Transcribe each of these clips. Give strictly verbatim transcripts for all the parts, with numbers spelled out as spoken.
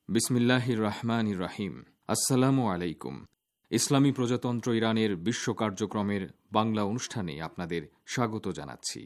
বিসমিল্লাহির রহমানির রহিম। আসসালামু আলাইকুম। ইসলামী প্রজাতন্ত্র ইরানের বিশ্ব কার্যক্রমের বাংলা অনুষ্ঠানে আপনাদের স্বাগত জানাচ্ছি।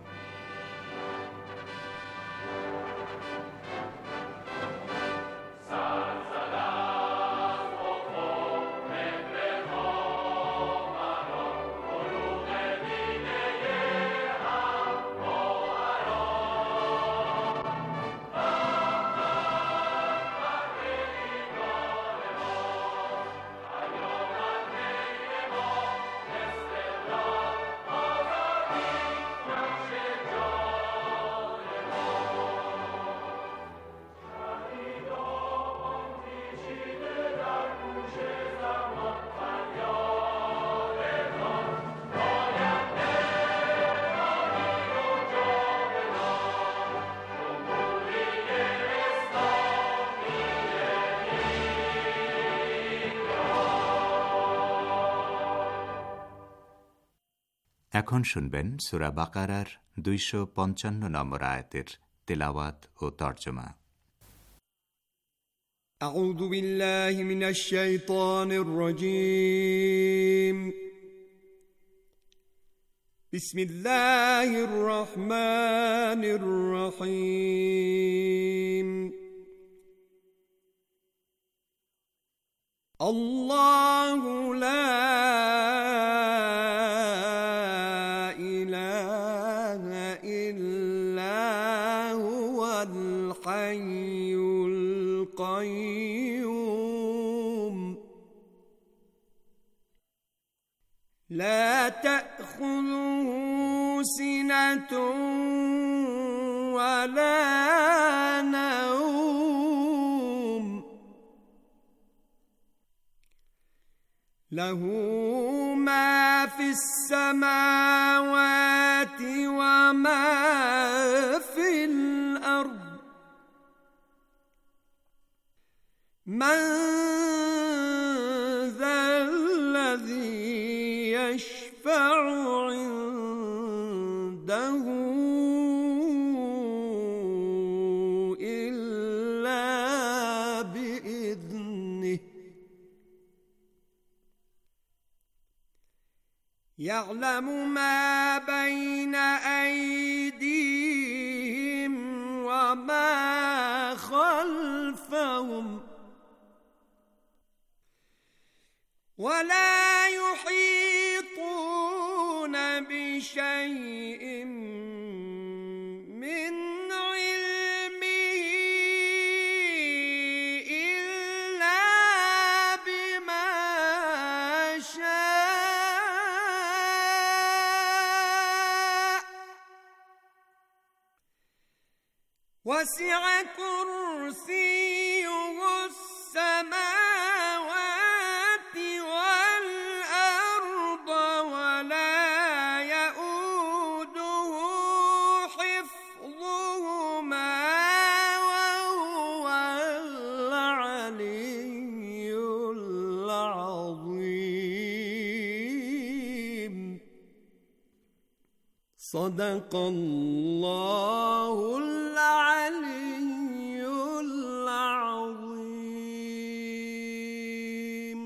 এখন শুনবেন সূরা বাকারার দুইশো পঞ্চান্ন নম্বর আয়াতের তেলাওয়াত ও তর্জমা। আউযু বিল্লাহি মিনাশ শাইতানির রাজীম। বিসমিল্লাহির রহমানির রহিম। আল্লাহু লা لا تأخذه سنة ولا نوم له ما في السماوات وما في الأرض من ذا الذي يشفع عنده إلا بإذنه يعلم ما بين أيديهم وما خلفهم ولا يحيطون بشيء من علمه إلا بما شاء وسع كرسيه السماوات والأرض ولا يؤوده حفظهما وهو العلي العظيم. صدق الله العلي العظيم.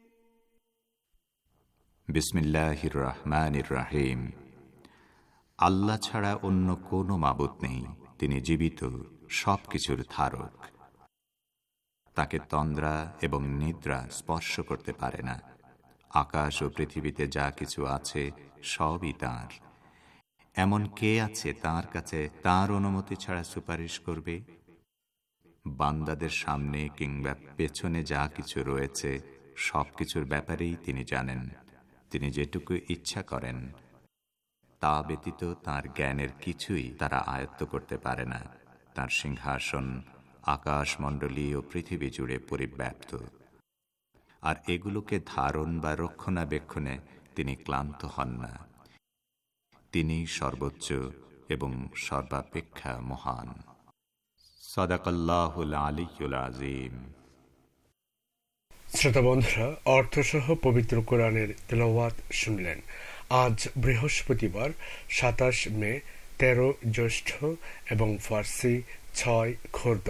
বিসমিল্লাহির রহমানির রহিম। আল্লাহ ছাড়া অন্য কোনো মাবুদ নেই, তিনি জীবিত, সব কিছুর ধারক। তাকে তন্দ্রা এবং নিদ্রা স্পর্শ করতে পারে না। আকাশ ও পৃথিবীতে যা কিছু আছে সবই তাঁর। এমন কে আছে তাঁর কাছে তাঁর অনুমতি ছাড়া সুপারিশ করবে? বান্দাদের সামনে কিংবা পেছনে যা কিছু রয়েছে সব কিছুর ব্যাপারেই তিনি জানেন। তিনি যেটুকু ইচ্ছা করেন তা ব্যতীত তাঁর জ্ঞানের কিছুই তারা আয়ত্ত করতে পারে না। তাঁর সিংহাসন আকাশমণ্ডলী ও পৃথিবী জুড়ে পরিব্যাপ্ত, আর এগুলোকে ধারণ বা রক্ষণাবেক্ষণে তিনি ক্লান্ত হন না। তিনি সর্বোচ্চ এবং সর্বাপেক্ষা মহান। সাদাকাল্লাহুল আলিয়্যুল আযীম। শ্রোতা বন্ধুরা, অর্থসহ পবিত্র কোরআনের তেলাওয়াত শুনলেন। আজ বৃহস্পতিবার সাতাশ মে, তেরো জ্যৈষ্ঠ এবং ফার্সি ছয় খোরদদ।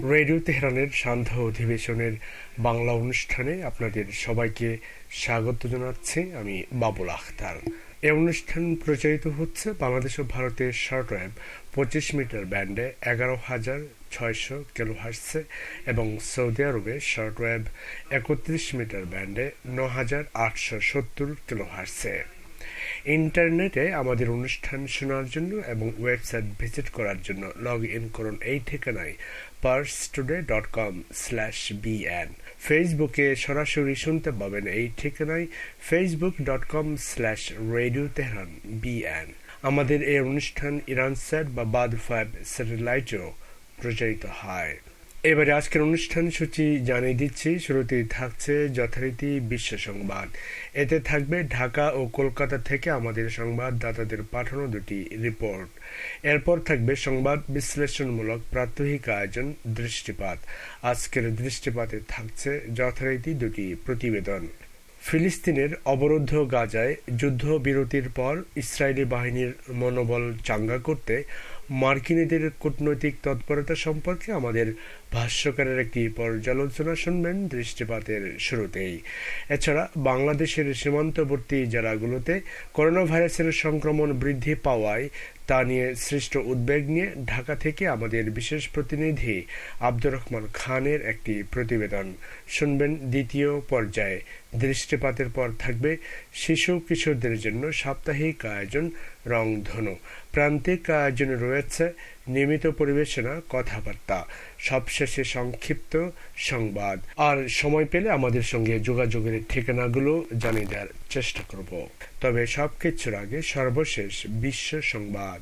রেডিও তেহরানের সান্ধ্য অধিবেশনের বাংলা অনুষ্ঠানে আপনাদের সবাইকে স্বাগত জানাচ্ছি। আমি বাবুল আখতার। এই অনুষ্ঠান প্রচারিত হচ্ছে বাংলাদেশ ও ভারতের শর্টওয়েভ পঁচিশ মিটার ব্যান্ডে এগারো হাজার ছয়শো কিলোহার্টসে এবং সৌদি আরবে শর্টওয়েভ একত্রিশ মিটার ব্যান্ডে ন হাজার আটশো সত্তর কিলোহার্টসে। ইন্টারনেটে আমাদের অনুষ্ঠান শোনার জন্য এবং ওয়েবসাইট ভিজিট করার জন্য লগ ইন করুন এই ঠিকানায় Pars today dot com slash B N. ফেসবুকে সরাসরি শুনতে পাবেন এই ঠিকানায় Facebook dot com slash radio Tehran B N. আমাদের এই অনুষ্ঠান ইরান স্যাট বা বাদ ফাইভ স্যাটেলাইটেও প্রচারিত হয়। এবারে আজকের অনুষ্ঠান সূচি জানিয়ে দিচ্ছি। শুরুতেই থাকছে যথারীতি বিশ্ব সংবাদ। এতে থাকবে ঢাকা ও কলকাতা থেকে আমাদের সংবাদদাতাদের পাঠানো দুটি রিপোর্ট। এরপর থাকবে সংবাদ বিশ্লেষণমূলক প্রাত্যহিক আয়োজন দৃষ্টিপাত। আজকের দৃষ্টিপাতে থাকছে যথারীতি দুটি প্রতিবেদন। ফিলিস্তিনের অবরুদ্ধ গাজায় যুদ্ধবিরতির পর ইসরায়েলি বাহিনীর মনোবল চাঙ্গা করতে মার্কিনীদের কূটনৈতিক তৎপরতা সম্পর্কে আমাদের ভাষ্যকারের একটি পর্যালোচনা শুনবেন দৃষ্টিপাতের শুরুতেই। এছাড়া বাংলাদেশের সীমান্তবর্তী জেলাগুলোতে করোনা ভাইরাসের সংক্রমণ বৃদ্ধি পাওয়ায় তা নিয়ে সৃষ্ট উদ্বেগ নিয়ে ঢাকা থেকে আমাদের বিশেষ প্রতিনিধি আব্দুর রহমান খানের একটি প্রতিবেদন শুনবেন দ্বিতীয় পর্যায়ে। দৃষ্টিপাতের পর থাকবে শিশু কিশোরদের জন্য সাপ্তাহিক আয়োজন রংধনু। প্রান্তিক আয়োজনে রয়েছে নিয়মিত পরিবেশনা, কথাবার্তা, সবশেষে সংক্ষিপ্ত সংবাদ। আর সময় পেলে আমাদের সঙ্গে যোগাযোগের ঠিকানাগুলো জানিয়ে দেওয়ার চেষ্টা করব। তবে সবকিছুর আগে সর্বশেষ বিশ্ব সংবাদ।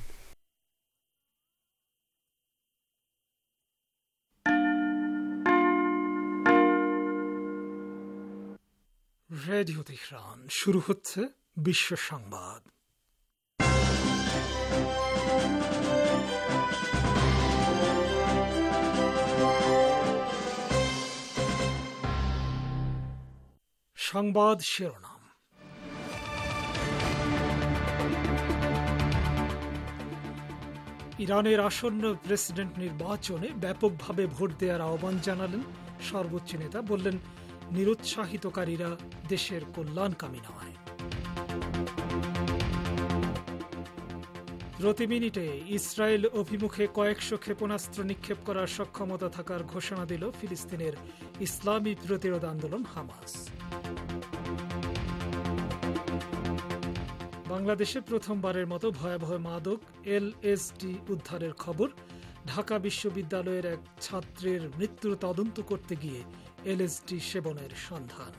রেডিও তেহরান, শুরু হচ্ছে বিশ্ব সংবাদ। সংবাদ শিরোনাম। ইরানের আসন্ন প্রেসিডেন্ট নির্বাচনে ব্যাপকভাবে ভোট দেওয়ার আহ্বান জানালেন সর্বোচ্চ নেতা। বললেন, নিরুৎসাহিতকারীরা দেশের কল্যাণকামী নয়। প্রতি মিনিটে ইসরায়েল অভিমুখে কয়েকশো ক্ষেপণাস্ত্র নিক্ষেপ করার সক্ষমতা থাকার ঘোষণা দিল ফিলিস্তিনের ইসলামী প্রতিরোধ আন্দোলন হামাস। বাংলাদেশে প্রথমবারের মতো ভয়াবহ মাদক এলএসডি উদ্ধারের খবর। ঢাকা বিশ্ববিদ্যালয়ের এক ছাত্রের মৃত্যুর তদন্ত করতে গিয়ে এলএসডি সেবনের সন্ধান।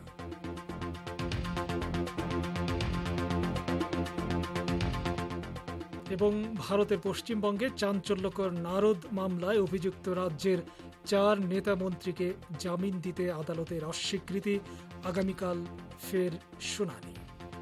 এবং ভারতের পশ্চিমবঙ্গে চাঞ্চল্যকর নারদ মামলায় অভিযুক্ত রাজ্যের চার নেতা মন্ত্রীকে জামিন দিতে আদালতের অস্বীকৃতি। আগামীকাল ফের শুনানি।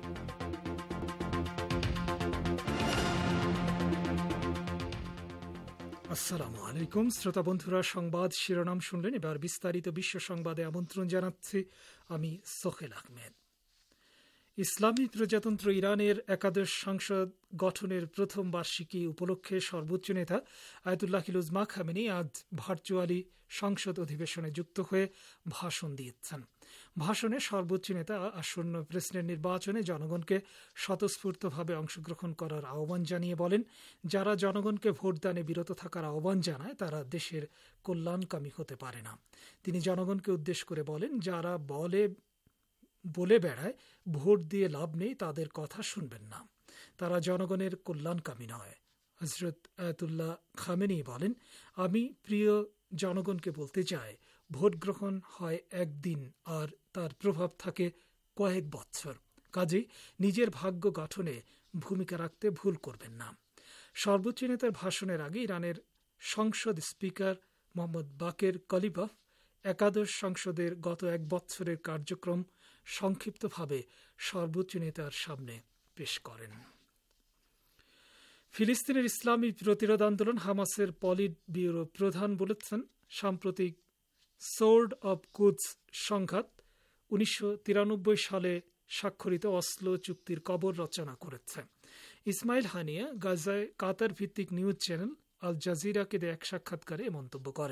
আসসালামু আলাইকুম শ্রোতা বন্ধুরা, সংবাদ শিরোনাম শুনলেন। এবার বিস্তারিত বিশ্ব সংবাদে আমন্ত্রণ জানাচ্ছি আমি সোহেল আহমেদ। ইসলামী প্রজাতন্ত্র ইরানের একাদশ সংসদ গঠনের প্রথম বার্ষিকী উপলক্ষে সর্বোচ্চ নেতা আয়াতুল্লাহ উজমা খামেনি আজ ভার্চুয়ালি সংসদ অধিবেশনে যুক্ত হয়ে ভাষণ দিয়েছেন। ভাষণে সর্বোচ্চ নেতা আসন্ন প্রেসিডেন্ট নির্বাচনে জনগণকে স্বতঃস্ফূর্তভাবে অংশগ্রহণ করার আহ্বান জানিয়ে বলেন, যারা জনগণকে ভোটদানে বিরত থাকার আহ্বান জানায় তারা দেশের কল্যাণকামী হতে পারে না। তিনি জনগণকে উদ্দেশ্য করে বলেন, যারা বলে বলে বেড়ায় ভোট দিয়ে লাভ নেই, তাদের কথা শুনবেন না, তারা জনগণের কল্যাণকামী নয়। হযরত আয়াতুল্লাহ খামেনি বলেন, আমি প্রিয় জনগণকে বলতে চাই, ভোট গ্রহণ হয় একদিন আর তার প্রভাব থাকে কয়েক বছর। কাজেই নিজের ভাগ্য গঠনে ভূমিকা রাখতে ভুল করবেন না। সর্বোচ্চ নেতার ভাষণের আগে ইরানের সংসদ স্পিকার মোহাম্মদ বাকের কলিবাফ একাদশ সংসদের গত এক বছরের কার্যক্রম সংক্ষিপ্তভাবে সর্বোচ্চ নেতার সামনে পেশ করেন। ফিলিস্তিনের ইসলামী প্রতিরোধ আন্দোলন হামাসের পলিট ব্যুরো প্রধান বলেছেন, সাম্প্রতিক সোর্ড অব কুদস সংঘাত উনিশশো তিরানব্বই সালে স্বাক্ষরিত অসলো চুক্তির কবর রচনা করেছে। ইসমাইল হানিয়া গাজায় কাতার ভিত্তিক নিউজ চ্যানেল আল জাজিরাকে দেয়া এক সাক্ষাৎকারে মন্তব্য করেন।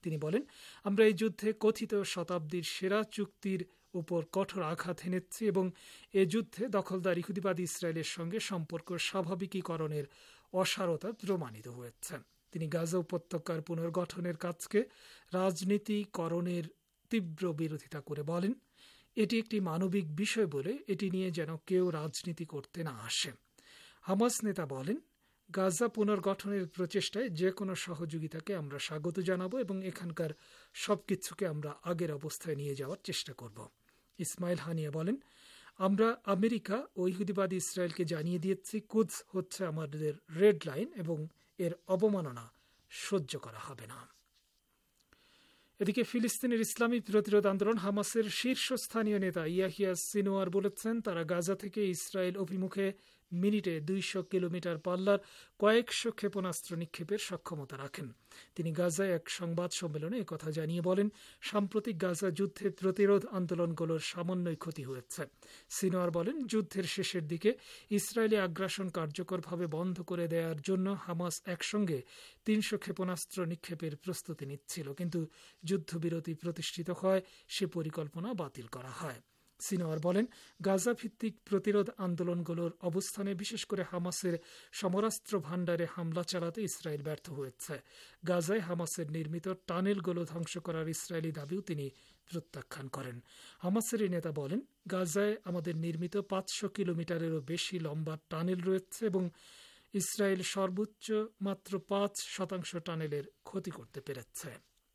তিনি বলেন, আমরা এই যুদ্ধে কথিত শতাব্দীর সেরা চুক্তির উপর কঠোর আঘাত হেনেছি এবং এ যুদ্ধে দখলদার ইহুদিবাদী ইসরায়েলের সঙ্গে সম্পর্ক স্বাভাবিকীকরণের অসারতা প্রমাণিত হয়েছে। তিনি গাজা উপত্যকার পুনর্গঠনের কাজকে রাজনীতিকরণের তীব্র বিরোধিতা করে বলেন, এটি একটি মানবিক বিষয় বলে এটি নিয়ে যেন কেউ রাজনীতি করতে না আসে। হামাস নেতা বলেন, গাজা পুনর্গঠনের প্রচেষ্টায় যে কোনো সহযোগিতাকে আমরা স্বাগত জানাবো এবং এখানকার সবকিছুকে আমরা আগের অবস্থায় নিয়ে যাওয়ার চেষ্টা করব। ইসমাইল হানিয়া বলেন, আমরা আমেরিকা ও ইহুদিবাদী ইসরায়েলকে জানিয়ে দিয়েছি কুদস হচ্ছে আমাদের রেড লাইন এবং এর অবমাননা সহ্য করা হবে না। এদিকে ফিলিস্তিনের ইসলামী প্রতিরোধ আন্দোলন হামাসের শীর্ষস্থানীয় নেতা ইয়াহিয়া সিনোয়ার বলেছেন, তারা গাজা থেকে ইসরায়েল অভিমুখে মিনিটে দুইশো কিলোমিটার পাল্লার কয়েকশো ক্ষেপণাস্ত্র নিক্ষেপের সক্ষমতা রাখেন। তিনি গাজায় এক সংবাদ সম্মেলনে একথা জানিয়ে বলেন, সাম্প্রতিক গাজা যুদ্ধে প্রতিরোধ আন্দোলনগুলোর সামান্যই ক্ষতি হয়েছে। সিনোয়ার বলেন, যুদ্ধের শেষের দিকে ইসরায়েলি আগ্রাসন কার্যকরভাবে বন্ধ করে দেওয়ার জন্য হামাস একসঙ্গে তিনশো ক্ষেপণাস্ত্র নিক্ষেপের প্রস্তুতি নিচ্ছিল, কিন্তু যুদ্ধবিরতি প্রতিষ্ঠিত হয় সে পরিকল্পনা বাতিল করা হয়। সিনোয়ার বলেন, গাজা ভিত্তিক প্রতিরোধ আন্দোলনগুলোর অবস্থানে বিশেষ করে হামাসের সমরাস্ত্র ভাণ্ডারে হামলা চালাতে ইসরায়েল ব্যর্থ হয়েছে। গাজায় হামাসের নির্মিত টানেলগুলো ধ্বংস করার ইসরায়েলি দাবিও তিনি প্রত্যাখ্যান করেন। হামাসের এই নেতা বলেন, গাজায় আমাদের নির্মিত পাঁচশো কিলোমিটারেরও বেশি লম্বা টানেল রয়েছে এবং ইসরায়েল সর্বোচ্চ মাত্র পাঁচ শতাংশ টানেলের ক্ষতি করতে পেরেছে।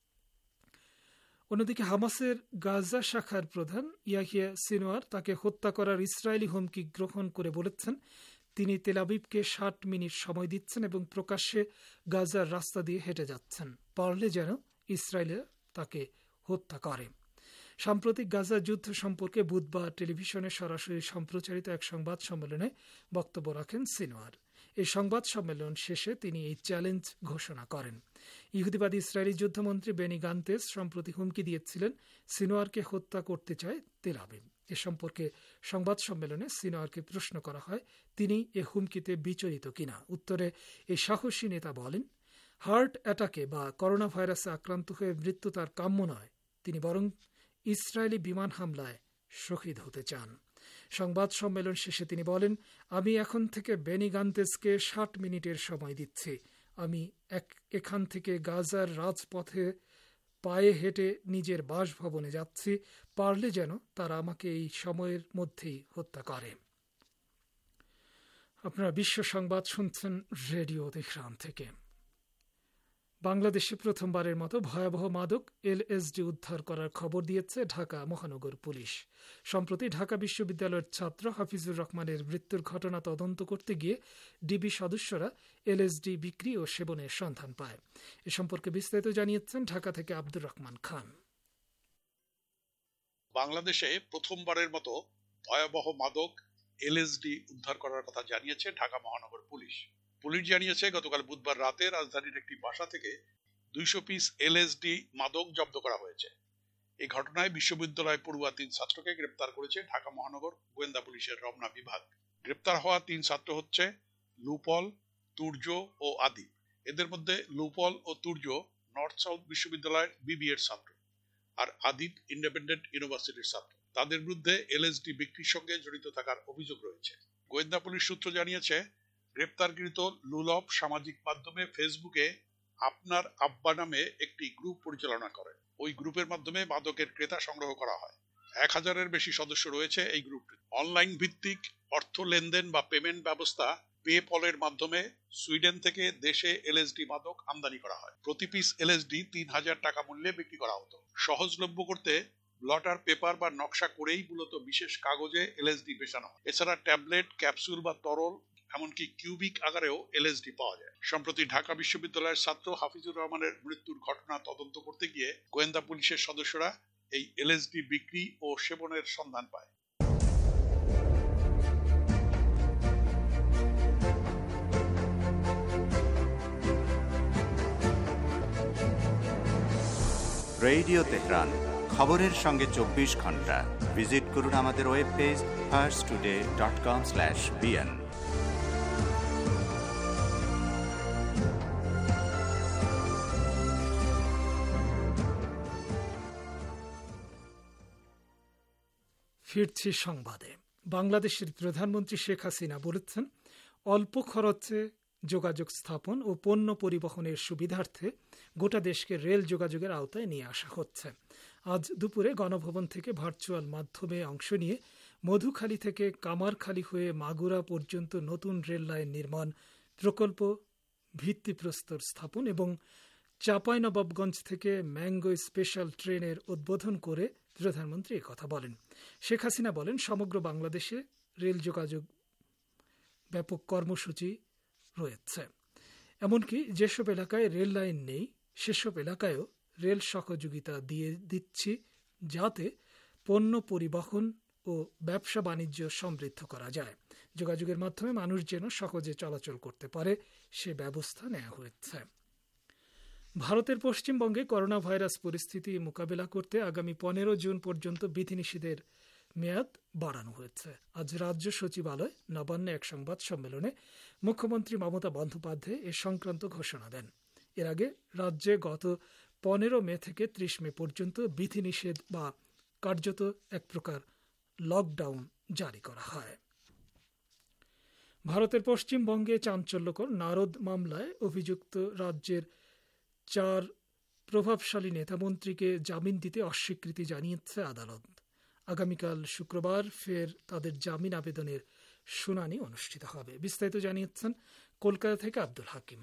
অন্যদিকে হামাসের গাজা শাখার প্রধান ইয়াহিয়া সিনোয়ার তাকে হত্যা করার ইসরায়েলি হুমকি গ্রহণ করে বলেছেন, তিনি তেল আবিবকে ষাট মিনিট সময় দিচ্ছেন এবং প্রকাশ্যে গাজার রাস্তা দিয়ে হেঁটে যাচ্ছেন, পারলে যেন ইসরায়েল তাকে হত্যা করে। সাম্প্রতিক গাজা যুদ্ধ সম্পর্কে বুধবার টেলিভিশনে সরাসরি সম্প্রচারিত এক সংবাদ সম্মেলনে বক্তব্য রাখেন সিনোয়ার। এই সংবাদ সম্মেলন শেষে তিনি এই চ্যালেঞ্জ ঘোষণা করেন। ইহুদিবাদী ইসরায়েলি যুদ্ধমন্ত্রী বেনি গান্তেস সম্প্রতি হুমকি দিয়েছিলেন সিনোয়ারকে হত্যা করতে চায় তেল আবিব। এ সম্পর্কে সংবাদ সম্মেলনে সিনোয়ারকে প্রশ্ন করা হয়, তিনি এ হুমকিতে বিচলিত কিনা। উত্তরে এই সাহসী নেতা বলেন, হার্ট অ্যাটাকে বা করোনা ভাইরাসে আক্রান্ত হয়ে মৃত্যু তার কাম্য নয়, তিনি বরং ইসরায়েলি বিমান হামলায় শহীদ হতে চান। সংবাদ সম্মেলন শেষে তিনি বলেন, আমি এখন থেকে বেনি গান্তেসকে ষাট মিনিটের সময় দিচ্ছি। আমি এখান থেকে গাজার রাজপথে পায়ে হেঁটে নিজের বাসভবনে যাচ্ছি, পারলে যেন তারা আমাকে এই সময়ের মধ্যেই হত্যা করে। আপনারা বিশ্ব সংবাদ শুনছেন রেডিও তেহরান থেকে। বাংলাদেশে প্রথমবারের মতো ভয়াবহ মাদক এলএসডি উদ্ধার করার খবর দিয়েছে ঢাকা মহানগর পুলিশ। সম্প্রতি ঢাকা বিশ্ববিদ্যালয়ের ছাত্র হাফিজুর রহমানের মৃত্যুর ঘটনা তদন্ত করতে গিয়ে ডিবি সদস্যরা এলএসডি বিক্রি ও সেবনের সন্ধান পায়। এ সম্পর্কে বিস্তারিত জানিয়েছেন ঢাকা থেকে আব্দুর রহমান খান। বাংলাদেশে প্রথমবারের মতো ভয়াবহ মাদক এলএসডি উদ্ধার করার কথা জানিয়েছে ঢাকা মহানগর পুলিশ। পুলিশ জানিয়েছে, গতকাল বুধবার রাতে রাজধানীর একটি বাসা থেকে দুইশো পিস এলএসডি মাদক জব্দ করা হয়েছে। এই ঘটনায় বিশ্ববিদ্যালয় পড়ুয়া তিন ছাত্রকে গ্রেপ্তার করেছে ঢাকা মহানগর গোয়েন্দা পুলিশের রমনা বিভাগ। গ্রেপ্তার হওয়া তিন ছাত্র হচ্ছে লুপল, তুর্য ও আদি। এদের মধ্যে লুপল ও তুর্য নর্থ সাউথ বিশ্ববিদ্যালয়ের বিবিএর ছাত্র, আর আদিব ইন্ডিপেন্ডেন্ট ইউনিভার্সিটির ছাত্র। তাদের বিরুদ্ধে এলএসডি বিক্রির সঙ্গে জড়িত থাকার অভিযোগ রয়েছে। গোয়েন্দা পুলিশ সূত্র জানিয়েছে, গ্রেপ্তারকৃত লুলভ সামাজিক মাধ্যমে ফেসবুকে আপনার আব্বা নামে একটি গ্রুপ পরিচালনা করেন। ওই গ্রুপের মাধ্যমে মাদকের ক্রেতা সংগ্রহ করা হয়। এক হাজারের বেশি সদস্য রয়েছে এই গ্রুপটি। অনলাইন ভিত্তিক অর্থ লেনদেন বা পেমেন্ট ব্যবস্থা পেপলের মাধ্যমে সুইডেন থেকে দেশে এলএসডি মাদক আমদানি করা হয়। প্রতি পিস এলএসডি তিন হাজার টাকা মূল্যে বিক্রি করা হতো। সহজলভ্য করতে ব্লটার পেপার বা নকশা করেই মূলত বিশেষ কাগজে এলএসডি বেচানো হয়। এছাড়া ট্যাবলেট, ক্যাপসুল বা তরল, এমনকি কিউবিক আকারেও এলএসডি পাওয়া যায়। সম্প্রতি ঢাকা বিশ্ববিদ্যালয়ের ছাত্র হাফিজুর রহমানের মৃত্যুর ঘটনা তদন্ত করতে গিয়ে গোয়েন্দা পুলিশের সদস্যরা এই এলএসডি বিক্রি ও সেবনের সন্ধান পায়। রেডিও তেহরান, খবরের সঙ্গে চব্বিশ ঘন্টা। ভিজিট করুন আমাদের web page first today dot com slash B N. ফিরছি সংবাদে। বাংলাদেশের প্রধানমন্ত্রী শেখ হাসিনা বলেছেন, অল্প খরচে যোগাযোগ স্থাপন ও পণ্য পরিবহনের সুবিধার্থে গোটা দেশকে রেল যোগাযোগের আওতায় নিয়ে আসা হচ্ছে। আজ দুপুরে গণভবন থেকে ভার্চুয়াল মাধ্যমে অংশ নিয়ে মধুখালী থেকে কামারখালী হয়ে মাগুরা পর্যন্ত নতুন রেল লাইন নির্মাণ প্রকল্প ভিত্তিপ্রস্তর স্থাপন এবং চাঁপাইনবাবগঞ্জ থেকে ম্যাঙ্গো স্পেশাল ট্রেনের উদ্বোধন করে প্রধানমন্ত্রী একথা বলেন। শেখ হাসিনা বলেন, সমগ্র বাংলাদেশে রেল যোগাযোগ ব্যাপক কর্মসূচি রয়েছে। এমনকি যেসব এলাকায় রেল লাইন নেই সেসব এলাকায়ও রেল সহযোগিতা দিয়ে দিচ্ছি, যাতে পণ্য পরিবহন ও ব্যবসা বাণিজ্য সমৃদ্ধ করা যায়। যোগাযোগের মাধ্যমে মানুষ যেন সহজে চলাচল করতে পারে সে ব্যবস্থা নেওয়া হয়েছে। ভারতের পশ্চিমবঙ্গে করোনা ভাইরাস পরিস্থিতি মোকাবেলা করতে আগামী পনেরো জুন পর্যন্ত বিধিনিষেধের মেয়াদ বাড়ানো হয়েছে। আজ রাজ্য সচিবালয় নবান্নে এক সংবাদ সম্মেলনে মুখ্যমন্ত্রী মমতা বন্দ্যোপাধ্যায় এ সংক্রান্ত ঘোষণা দেন। এর আগে রাজ্যে গত পনেরো মে থেকে ত্রিশ মে পর্যন্ত বিধিনিষেধ বা কার্যত এক প্রকার লকডাউন জারি করা হয়। ভারতের পশ্চিমবঙ্গে চাঞ্চল্যকর নারদ মামলায় অভিযুক্ত রাজ্যের চার প্রভাবশালী নেতামন্ত্রীকে জামিন দিতে অস্বীকৃতি জানিয়েছে আদালত। আগামীকাল শুক্রবার ফের তাদের জামিন আবেদনের শুনানি অনুষ্ঠিত হবে। বিস্তারিত জানিয়েছেন কলকাতা থেকে আব্দুল হাকিম।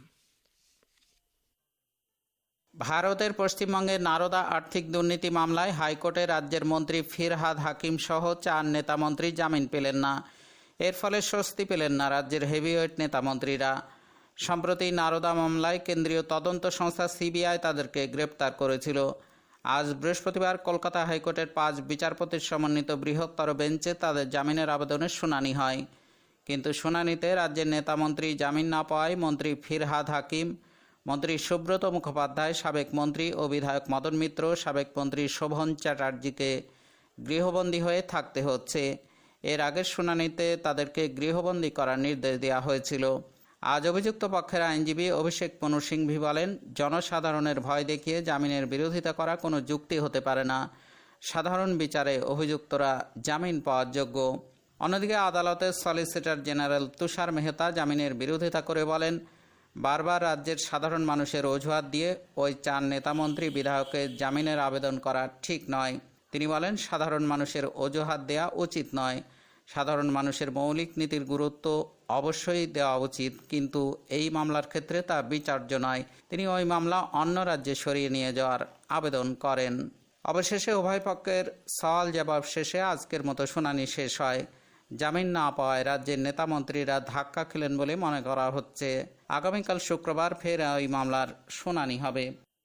ভারতের পশ্চিমবঙ্গের নারদা আর্থিক দুর্নীতি মামলায় হাইকোর্টে রাজ্যের মন্ত্রী ফিরহাদ হাকিম সহ চার নেতামন্ত্রী জামিন পেলেন না। এর ফলে স্বস্তি পেলেন না রাজ্যের হেভিওয়েট নেতামন্ত্রীরা। সম্প্রতি নারদা মামলায় কেন্দ্রীয় তদন্ত সংস্থা সিবিআই তাদেরকে গ্রেপ্তার করেছিল। আজ বৃহস্পতিবার কলকাতা হাইকোর্টের পাঁচ বিচারপতির সমন্বিত বৃহত্তর বেঞ্চে তাদের জামিনের আবেদনের শুনানি হয়। কিন্তু শুনানিতে রাজ্যের নেতামন্ত্রী জামিন না পাওয়ায় মন্ত্রী ফিরহাদ হাকিম, মন্ত্রী সুব্রত মুখোপাধ্যায়, সাবেক মন্ত্রী ও বিধায়ক মদন মিত্র, সাবেক মন্ত্রী শোভন চ্যাটার্জিকে গৃহবন্দী হয়ে থাকতে হচ্ছে। এর আগের শুনানিতে তাদেরকে গৃহবন্দী করার নির্দেশ দেওয়া হয়েছিল। আজ অভিযুক্ত পক্ষের আইনজীবী অভিষেক মনু সিংভি বলেন, জনসাধারণের ভয় দেখিয়ে জামিনের বিরোধিতা করা কোনো যুক্তি হতে পারে না। সাধারণ বিচারে অভিযুক্তরা জামিন পাওয়ার যোগ্য। অন্যদিকে আদালতের সলিসিটর জেনারেল তুষার মেহতা জামিনের বিরোধিতা করে বলেন, বারবার রাজ্যের সাধারণ মানুষের অজুহাত দিয়ে ওই চার নেতামন্ত্রী বিধায়কের জামিনের আবেদন করা ঠিক নয়। তিনি বলেন, সাধারণ মানুষের অজুহাত দেওয়া উচিত নয়। সাধারণ মানুষের মৌলিক নীতির গুরুত্ব অবশ্যই দেওয়া উচিত, কিন্তু এই মামলার ক্ষেত্রে তা বিচার্য নয়। তিনি ওই মামলা অন্য রাজ্যে সরিয়ে নিয়ে যাওয়ার আবেদন করেন। অবশেষে উভয় পক্ষের সওয়াল জবাব শেষে আজকের মতো শুনানি শেষ হয়। জামিন না পাওয়ায় রাজ্যের নেতামন্ত্রীরা ধাক্কা খেলেন বলে মনে করা হচ্ছে। আগামীকাল শুক্রবার ফের ওই মামলার শুনানি হবে।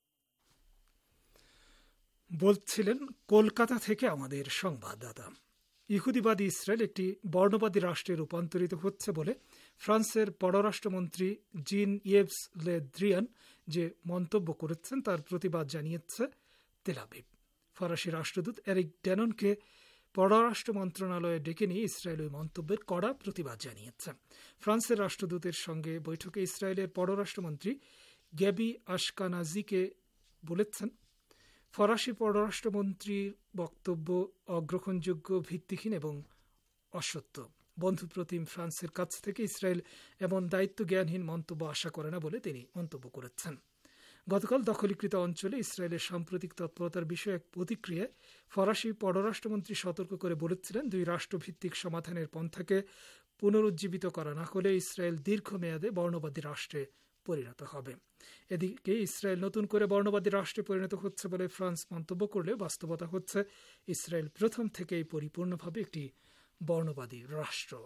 বলছিলেন কলকাতা থেকে আমাদের সংবাদদাতা। ইহুদিবাদী ইসরায়েল একটি বর্ণবাদী রাষ্ট্রে রূপান্তরিত হচ্ছে বলে ফ্রান্সের পররাষ্ট্রমন্ত্রী জিন ইয়েভস লে দ্রিয়ান যে মন্তব্য করেছেন তার প্রতিবাদ জানিয়েছে তেল আবিব। ফরাসি রাষ্ট্রদূত এরিক ড্যাননকে পররাষ্ট্র মন্ত্রণালয়ে ডেকে নিয়ে ইসরায়েল ওই মন্তব্যের কড়া প্রতিবাদ জানিয়েছে। ফ্রান্সের রাষ্ট্রদূতের সঙ্গে বৈঠকে ইসরায়েলের পররাষ্ট্রমন্ত্রী গ্যাবি আশকানাজিকে বলেছেন, ফরাসি পররাষ্ট্রমন্ত্রীর বক্তব্য অগ্রহণযোগ্য, ভিত্তিহীন এবং অসত্য। বন্ধুপ্রতিম ফ্রান্সের কাছ থেকে ইসরায়েল এমন দায়িত্ব জ্ঞানহীন মন্তব্য আশা করে না বলে তিনি মন্তব্য করেছেন। গতকাল দখলীকৃত অঞ্চলে ইসরায়েলের সাম্প্রতিক তৎপরতার বিষয়ে এক প্রতিক্রিয়ায় ফরাসি পররাষ্ট্রমন্ত্রী সতর্ক করে বলেছিলেন, দুই রাষ্ট্রভিত্তিক সমাধানের পন্থাকে পুনরুজ্জীবিত করা না হলে ইসরায়েল দীর্ঘমেয়াদে বর্ণবাদী রাষ্ট্রে পরিণত হবে। এদিকে ইসরায়েল নতুন করে বর্ণবাদী রাষ্ট্রে পরিণত হচ্ছে বলে ফ্রান্স মন্তব্য করলে বাস্তবতা হচ্ছে ইসরায়েল প্রথম থেকেই পরিপূর্ণভাবে একটি বর্ণবাদী রাষ্ট্র।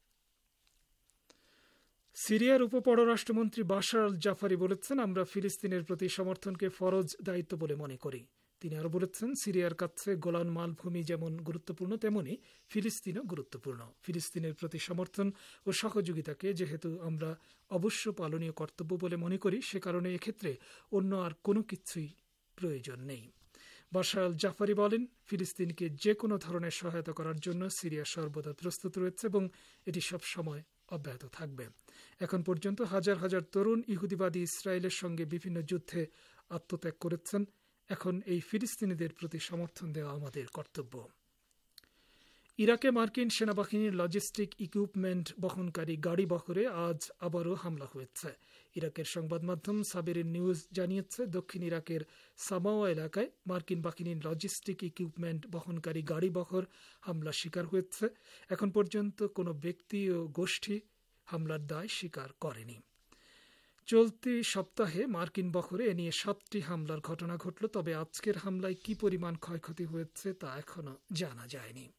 সিরিয়ার উপপররাষ্ট্রমন্ত্রী বাশার আল জাফারি বলেছেন, আমরা ফিলিস্তিনের প্রতি সমর্থনকে ফরজ দায়িত্ব বলে মনে করি। তিনি আরো বলেছেন, সিরিয়ার কাছে গোলান মালভূমি যেমন গুরুত্বপূর্ণ তেমনি ফিলিস্তিনও গুরুত্বপূর্ণ। ফিলিস্তিনের প্রতি সমর্থন ও সহযোগিতাকে যেহেতু আমরা অবশ্য পালনীয় কর্তব্য বলে মনে করি, সে কারণে এক্ষেত্রে অন্য আর কোনো কিছুই প্রয়োজন নেই। বাশার আল জাফারি বলেন, ফিলিস্তিনকে যে কোনো ধরনের সহায়তা করার জন্য সিরিয়া সর্বদা প্রস্তুত রয়েছে এবং এটি সব সময় অব্যাহত থাকবে। এখন পর্যন্ত হাজার হাজার তরুণ ইহুদিবাদী ইসরায়েলের সঙ্গে বিভিন্ন যুদ্ধে আত্মত্যাগ করেছেন। এখন এই ফিলিস্তিনিদের প্রতি সমর্থন দেওয়া আমাদের কর্তব্য। ইরাকে মার্কিন সেনাবাহিনীর লজিস্টিক ইকুইপমেন্ট বহনকারী গাড়ি বহরে আজ আবারও হামলা হয়েছে। ইরাকের সংবাদ মাধ্যম সাবেরিন নিউজ জানিয়েছে, দক্ষিণ ইরাকের সামাওয়া এলাকায় মার্কিন বাহিনীর লজিস্টিক ইকুইপমেন্ট বহনকারী গাড়ি বহর হামলার শিকার হয়েছে। এখন পর্যন্ত কোনো ব্যক্তি ও গোষ্ঠী হামলার দায় স্বীকার করেনি। চলতি সপ্তাহে মার্কিন বহরে এ নিয়ে সাতটি হামলার ঘটনা ঘটল, তবে আজকের হামলায় কি পরিমাণ ক্ষয়ক্ষতি হয়েছে তা এখনো জানা যায়নি।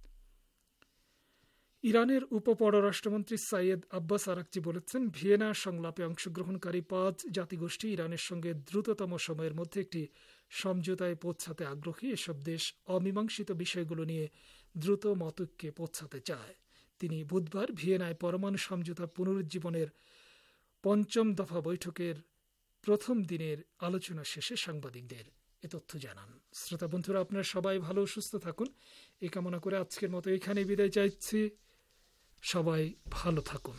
ইরানের উপপররাষ্ট্রমন্ত্রী সাইয়েদ আব্বাস আরাকচি বলেছেন, ভিয়েনা সংলাপে অংশগ্রহণকারী পাঁচ জাতিগোষ্ঠী ইরানের সঙ্গে দ্রুততম সময়ের মধ্যে একটি সমঝোতায় পৌঁছাতে আগ্রহী। এসব দেশ অমীমাংসিত বিষয়গুলো নিয়ে দ্রুত মতৈক্যে পৌঁছাতে চায়। তিনি বুধবার ভিয়েনায় পরমাণু সমঝোতা পুনরুজ্জীবনের পঞ্চম দফা বৈঠকের প্রথম দিনের আলোচনা শেষে সাংবাদিকদের এ তথ্য জানান। শ্রোতা বন্ধুরা, আপনারা সবাই ভালো সুস্থ থাকুন এই কামনা করে আজকের মতো এখানে বিদায় চাইছি। সবাই ভালো থাকুন।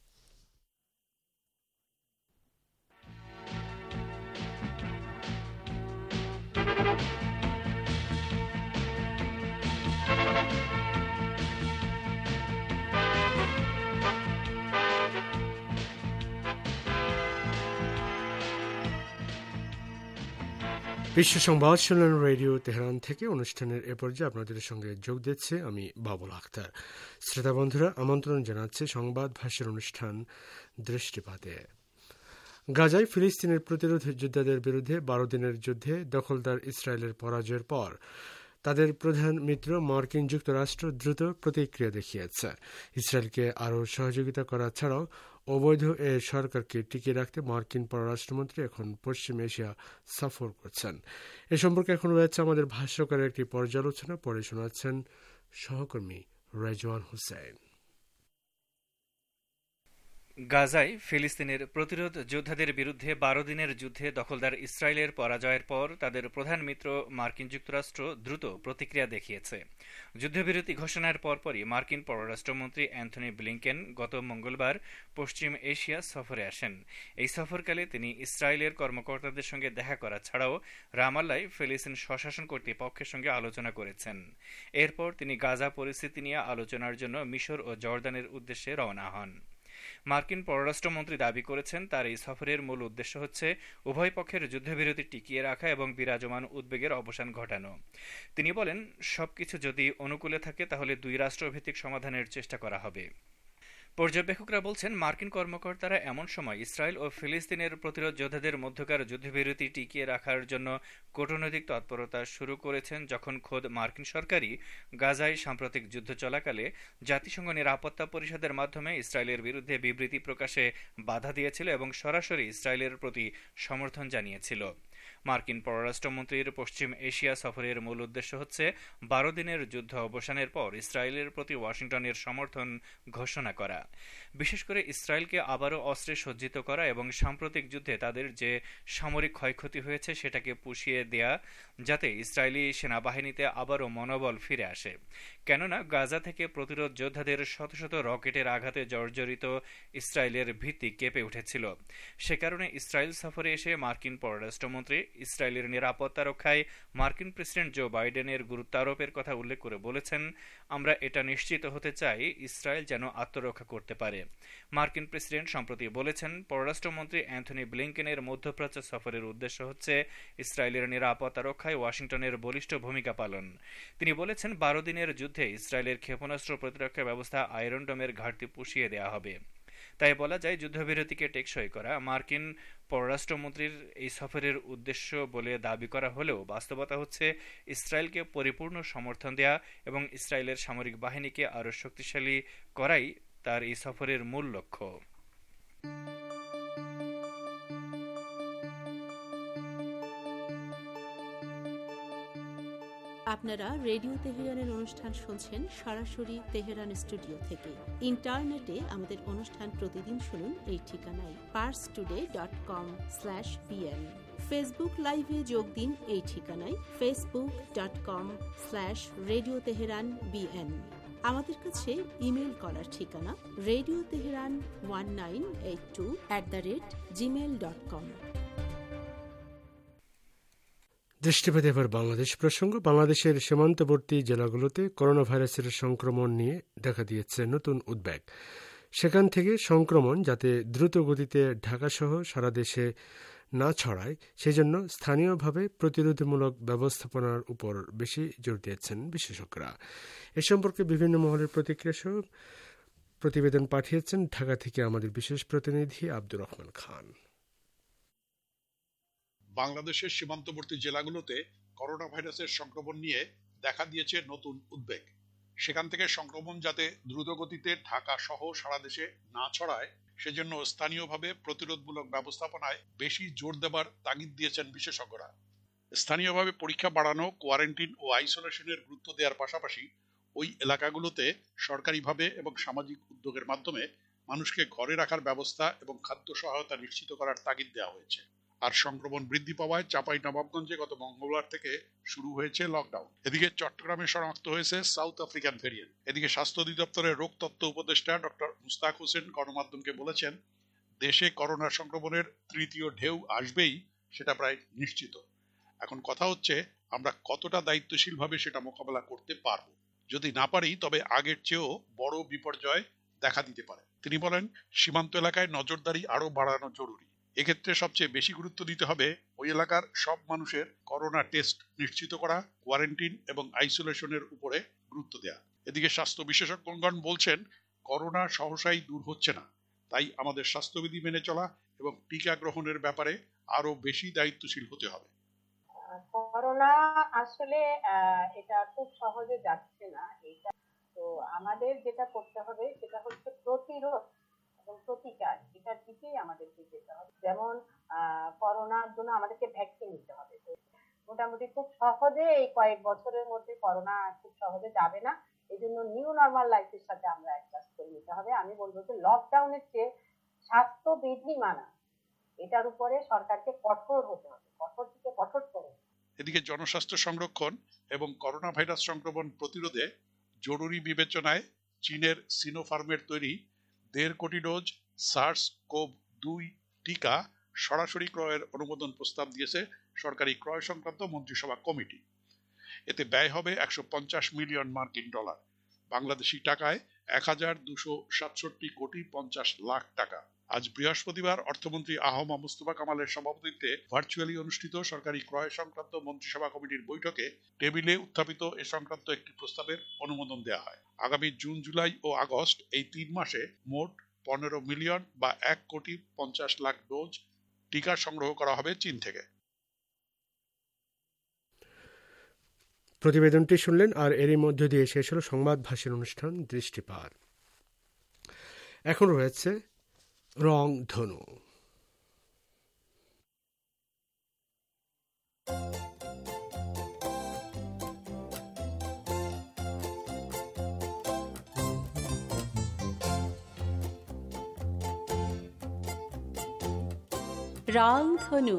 বিশ্ব সংবাদ শুনলেন রেডিও তেহরান থেকে। অনুষ্ঠানের এ পর্যায়ে আপনাদের সঙ্গে যোগ দিচ্ছে আমি বাবুল আখতার। শ্রোতা বন্ধুরা, আমন্ত্রণ জানাচ্ছে সংবাদ ভাষ্যের অনুষ্ঠান দৃষ্টিপাতে। গাজায় ফিলিস্তিনের প্রতিরোধ যোদ্ধাদের বিরুদ্ধে বারো দিনের যুদ্ধে দখলদার ইসরায়েলের পরাজয়ের পর তাদের প্রধান মিত্র মার্কিন যুক্তরাষ্ট্র দ্রুত প্রতিক্রিয়া দেখিয়েছে। ইসরায়েলকে আরও সহযোগিতা করা ছাড়াও অবৈধ এ সরকারকে টিকিয়ে রাখতে মার্কিন পররাষ্ট্রমন্ত্রী এখন পশ্চিম এশিয়া সফর করছেন। এ সম্পর্কে এখন রয়েছে আমাদের ভাষ্যকারের একটি পর্যালোচনা, পরে শোনাচ্ছেন সহকর্মী রেজওয়ান হোসেন। গাজায় ফিলিস্তিনের প্রতিরোধ যোদ্ধাদের বিরুদ্ধে বারো দিনের যুদ্ধে দখলদার ইসরায়েলের পরাজয়ের পর তাদের প্রধান মিত্র মার্কিন যুক্তরাষ্ট্র দ্রুত প্রতিক্রিয়া দেখিয়েছে। যুদ্ধবিরতি ঘোষণার পরপরই মার্কিন পররাষ্ট্রমন্ত্রী অ্যান্থনি ব্লিংকেন গত মঙ্গলবার পশ্চিম এশিয়া সফরে আসেন। এই সফরকালে তিনি ইসরায়েলের কর্মকর্তাদের সঙ্গে দেখা করা ছাড়াও রামাল্লায় ফিলিস্তিন স্বশাসন কর্তৃপক্ষের সঙ্গে আলোচনা করেছেন। এরপর তিনি গাজা পরিস্থিতি নিয়ে আলোচনার জন্য মিশর ও জর্দানের উদ্দেশ্যে রওনা হন। মার্কিন পররাষ্ট্রমন্ত্রী দাবি করেছেন, তার এই সফরের মূল উদ্দেশ্য হচ্ছে উভয় পক্ষের যুদ্ধবিরতি টিকিয়ে রাখা এবং বিরাজমান উদ্বেগের অবসান ঘটানো। তিনি বলেন, সবকিছু যদি অনুকূলে থাকে তাহলে দুই রাষ্ট্রভিত্তিক সমাধানের চেষ্টা করা হবে। পর্যবেক্ষকরা বলছেন, মার্কিন কর্মকর্তারা এমন সময় ইসরায়েল ও ফিলিস্তিনের প্রতিরোধ যোদ্ধাদের মধ্যকার যুদ্ধবিরতি টিকিয়ে রাখার জন্য কূটনৈতিক তৎপরতা শুরু করেছেন, যখন খোদ মার্কিন সরকারই গাজায় সাম্প্রতিক যুদ্ধ চলাকালে জাতিসংঘ নিরাপত্তা পরিষদের মাধ্যমে ইসরায়েলের বিরুদ্ধে বিবৃতি প্রকাশে বাধা দিয়েছিল এবং সরাসরি ইসরায়েলের প্রতি সমর্থন জানিয়েছিল। মার্কিন পররাষ্ট্রমন্ত্রীর পশ্চিম এশিয়া সফরের মূল উদ্দেশ্য হচ্ছে বারো দিনের যুদ্ধ অবসানের পর ইসরায়েলের প্রতি ওয়াশিংটনের সমর্থন ঘোষণা করা, বিশেষ করে ইসরায়েলকে আবারও অস্ত্রে সজ্জিত করা এবং সাম্প্রতিক যুদ্ধে তাদের যে সামরিক ক্ষয়ক্ষতি হয়েছে সেটাকে পুষিয়ে দেয়া, যাতে ইসরায়েলি সেনাবাহিনীতে আবারও মনোবল ফিরে আসে। কেননা গাজা থেকে প্রতিরোধ যোদ্ধাদের শত শত রকেটের আঘাতে জর্জরিত ইসরায়েলের ভিত্তি কেঁপে উঠেছিল। সে কারণে ইসরায়েল সফরে এসে মার্কিন পররাষ্ট্রমন্ত্রী ইসরায়েলের নিরাপত্তা রক্ষায় মার্কিন প্রেসিডেন্ট জো বাইডেনের গুরুত্ব আরোপের কথা উল্লেখ করে বলেছেন, আমরা এটা নিশ্চিত হতে চাই ইসরায়েল যেন আত্মরক্ষা করতে পারে। মার্কিন প্রেসিডেন্ট সম্প্রতি বলেছেন, পররাষ্ট্রমন্ত্রী অ্যান্থনি ব্লিংকেনের মধ্যপ্রাচ্য সফরের উদ্দেশ্য হচ্ছে ইসরায়েলের নিরাপত্তা রক্ষায় ওয়াশিংটনের বলিষ্ঠ ভূমিকা পালন। তিনি বলেছেন, বারো দিনের যুদ্ধে ইসরায়েলের ক্ষেপণাস্ত্র প্রতিরক্ষা ব্যবস্থা আয়রন ডোমের ঘাটতি পুষিয়ে দেওয়া হবে। তাই বলা যায়, যুদ্ধবিরতিকে টেকসই করা মার্কিন পররাষ্ট্রমন্ত্রীর এই সফরের উদ্দেশ্য বলে দাবি করা হলেও বাস্তবতা হচ্ছে ইসরায়েলকে পরিপূর্ণ সমর্থন দেয়া এবং ইসরায়েলের সামরিক বাহিনীকে আরও শক্তিশালী করাই তার এই সফরের মূল লক্ষ্য। আপনারা রেডিও তেহরানের অনুষ্ঠান শুনছেন সরাসরি তেহরান স্টুডিও থেকে। ইন্টারনেটে আমাদের অনুষ্ঠান প্রতিদিন শুনুন এই ঠিকানায় Pars today dot com slash B N. Facebook লাইভে যোগ দিন এই ঠিকানায় Facebook dot com slash radio Tehran B N. আমাদের কাছে ইমেল করার ঠিকানা radio Tehran one nine eight two at the rate Gmail dot com. দৃষ্টিপাত এবার বাংলাদেশ প্রসঙ্গ। বাংলাদেশের সীমান্তবর্তী জেলাগুলোতে করোনা ভাইরাসের সংক্রমণ নিয়ে দেখা দিয়েছে নতুন উদ্বেগ। সেখান থেকে সংক্রমণ যাতে দ্রুত গতিতে ঢাকাসহ সারা দেশে না ছড়ায় সেজন্য স্থানীয়ভাবে প্রতিরোধমূলক ব্যবস্থাপনার উপর বেশি জোর দিয়েছেন বিশেষজ্ঞরা। এ সম্পর্কে বিভিন্ন মহলের প্রতিক্রিয়া সহ প্রতিবেদন পাঠিয়েছেন ঢাকা থেকে আমাদের বিশেষ প্রতিনিধি আব্দুর রহমান খান। বাংলাদেশের সীমান্তবর্তী জেলাগুলোতে করোনা ভাইরাসের সংক্রমণ নিয়ে দেখা দিয়েছে নতুন উদ্বেগ। সেখান থেকে সংক্রমণ যাতে দ্রুত গতিতে ঢাকা সহ সারা দেশে না ছড়ায় সেজন্য স্থানীয়ভাবে প্রতিরোধমূলক ব্যবস্থাপনায় বেশি জোর দেবার তাগিদ দিয়েছেন বিশেষজ্ঞরা। স্থানীয়ভাবে পরীক্ষা বাড়ানো, কোয়ারেন্টিন ও আইসোলেশনের গুরুত্ব দেওয়ার পাশাপাশি ওই এলাকাগুলোতে সরকারিভাবে এবং সামাজিক উদ্যোগের মাধ্যমে মানুষকে ঘরে রাখার ব্যবস্থা এবং খাদ্য সহায়তা নিশ্চিত করার তাগিদ দেওয়া হয়েছে। আর সংক্রমণ বৃদ্ধি পাওয়ায় চাঁপাইনবাবগঞ্জে গত মঙ্গলবার থেকে শুরু হয়েছে লকডাউন। এদিকে চট্টগ্রামে শনাক্ত হয়েছে সাউথ আফ্রিকান ভেরিয়েন্ট। এদিকে স্বাস্থ্য অধিদপ্তরের রোগ তত্ত্ব উপদেষ্টা ডক্টর মুস্তাক হোসেন গণমাধ্যমকে বলেছেন, দেশে করোনা সংক্রমণের তৃতীয় ঢেউ আসবেই সেটা প্রায় নিশ্চিত। এখন কথা হচ্ছে আমরা কতটা দায়িত্বশীলভাবে সেটা মোকাবেলা করতে পারব। যদি না পারি তবে আগের চেয়েও বড় বিপর্যয় দেখা দিতে পারে। তিনি বলেন, সীমান্ত এলাকায় নজরদারি আরো বাড়ানো জরুরি। এক্ষেত্রে সবচেয়ে বেশি গুরুত্ব দিতে হবে ওই এলাকার সব মানুষের করোনা টেস্ট নিশ্চিত করা, কোয়ারেন্টিন এবং আইসোলেশনের উপরে গুরুত্ব দেয়া। এদিকে স্বাস্থ্য বিশেষজ্ঞগণ বলছেন, করোনা সহসাই দূর হচ্ছে না, তাই আমাদের স্বাস্থ্যবিধি মেনে চলা এবং টিকা গ্রহণের ব্যাপারে আরো বেশি দায়িত্বশীল হতে হবে। করোনা আসলে এটা খুব সহজে যাচ্ছে না, এটা তো আমাদের যেটা করতে হবে সেটা হচ্ছে প্রতিরোধ এবং প্রতিকার, এটার দিকেই আমাদেরকে যেতে হবে। যেমন আহ করোনার জন্য আমাদেরকে ভ্যাকসিন নিতে হবে। তো মোটামুটি খুব সহজে এই কয়েক বছরের মধ্যে করোনা খুব সহজে যাবে না, এই জন্য নিউ নর্মাল লাইফের সাথে আমরা অ্যাডজাস্ট করে নিতে হবে। আমি বলবো যে লকডাউনের চেয়ে স্বাস্থ্যবিধি মানা, এটার উপরে সরকারকে কঠোর হতে হবে, কঠোর থেকে কঠোর করে। এদিকে জনস্বাস্থ্য সংরক্ষণ এবং করোনা ভাইরাস সংক্রমণ প্রতিরোধে জরুরি বিবেচনায় চীনের সিনোফার্মের তৈরি দেড় কোটি ডোজ সার্স কোভ দুই টিকা সরাসরি ক্রয়ের অনুমোদন প্রস্তাব দিয়েছে সরকারি ক্রয় সংক্রান্ত মন্ত্রিসভা কমিটি। এতে ব্যয় হবে একশো পঞ্চাশ মিলিয়ন মার্কিন ডলার, বাংলাদেশি টাকায় এক হাজার দুশো সাতষট্টি কোটি পঞ্চাশ লাখ টাকা। আজ বৃহস্পতিবার অর্থমন্ত্রী আহমদ মুস্তফা কামালের সভাপতিত্বে ভার্চুয়ালি অনুষ্ঠিত সরকারি ক্রয় সংক্রান্ত মন্ত্রিসভা কমিটির বৈঠকে টেবিলে উত্থাপিত এ সংক্রান্ত একটি প্রস্তাবের অনুমোদন দেওয়া হয়। আগামী জুন, জুলাই ও আগস্ট এই তিন মাসে মোট পনেরো মিলিয়ন বা এক কোটি পঞ্চাশ লাখ ডোজ টিকা সংগ্রহ করা হবে চীন থেকে। প্রতিবেদনটি শুনলেন, আর এরই মধ্য দিয়ে শেষ হল সংবাদ ভাষের অনুষ্ঠান দৃষ্টিপাত। এখন রয়েছে রং ধনু। রং ধনু।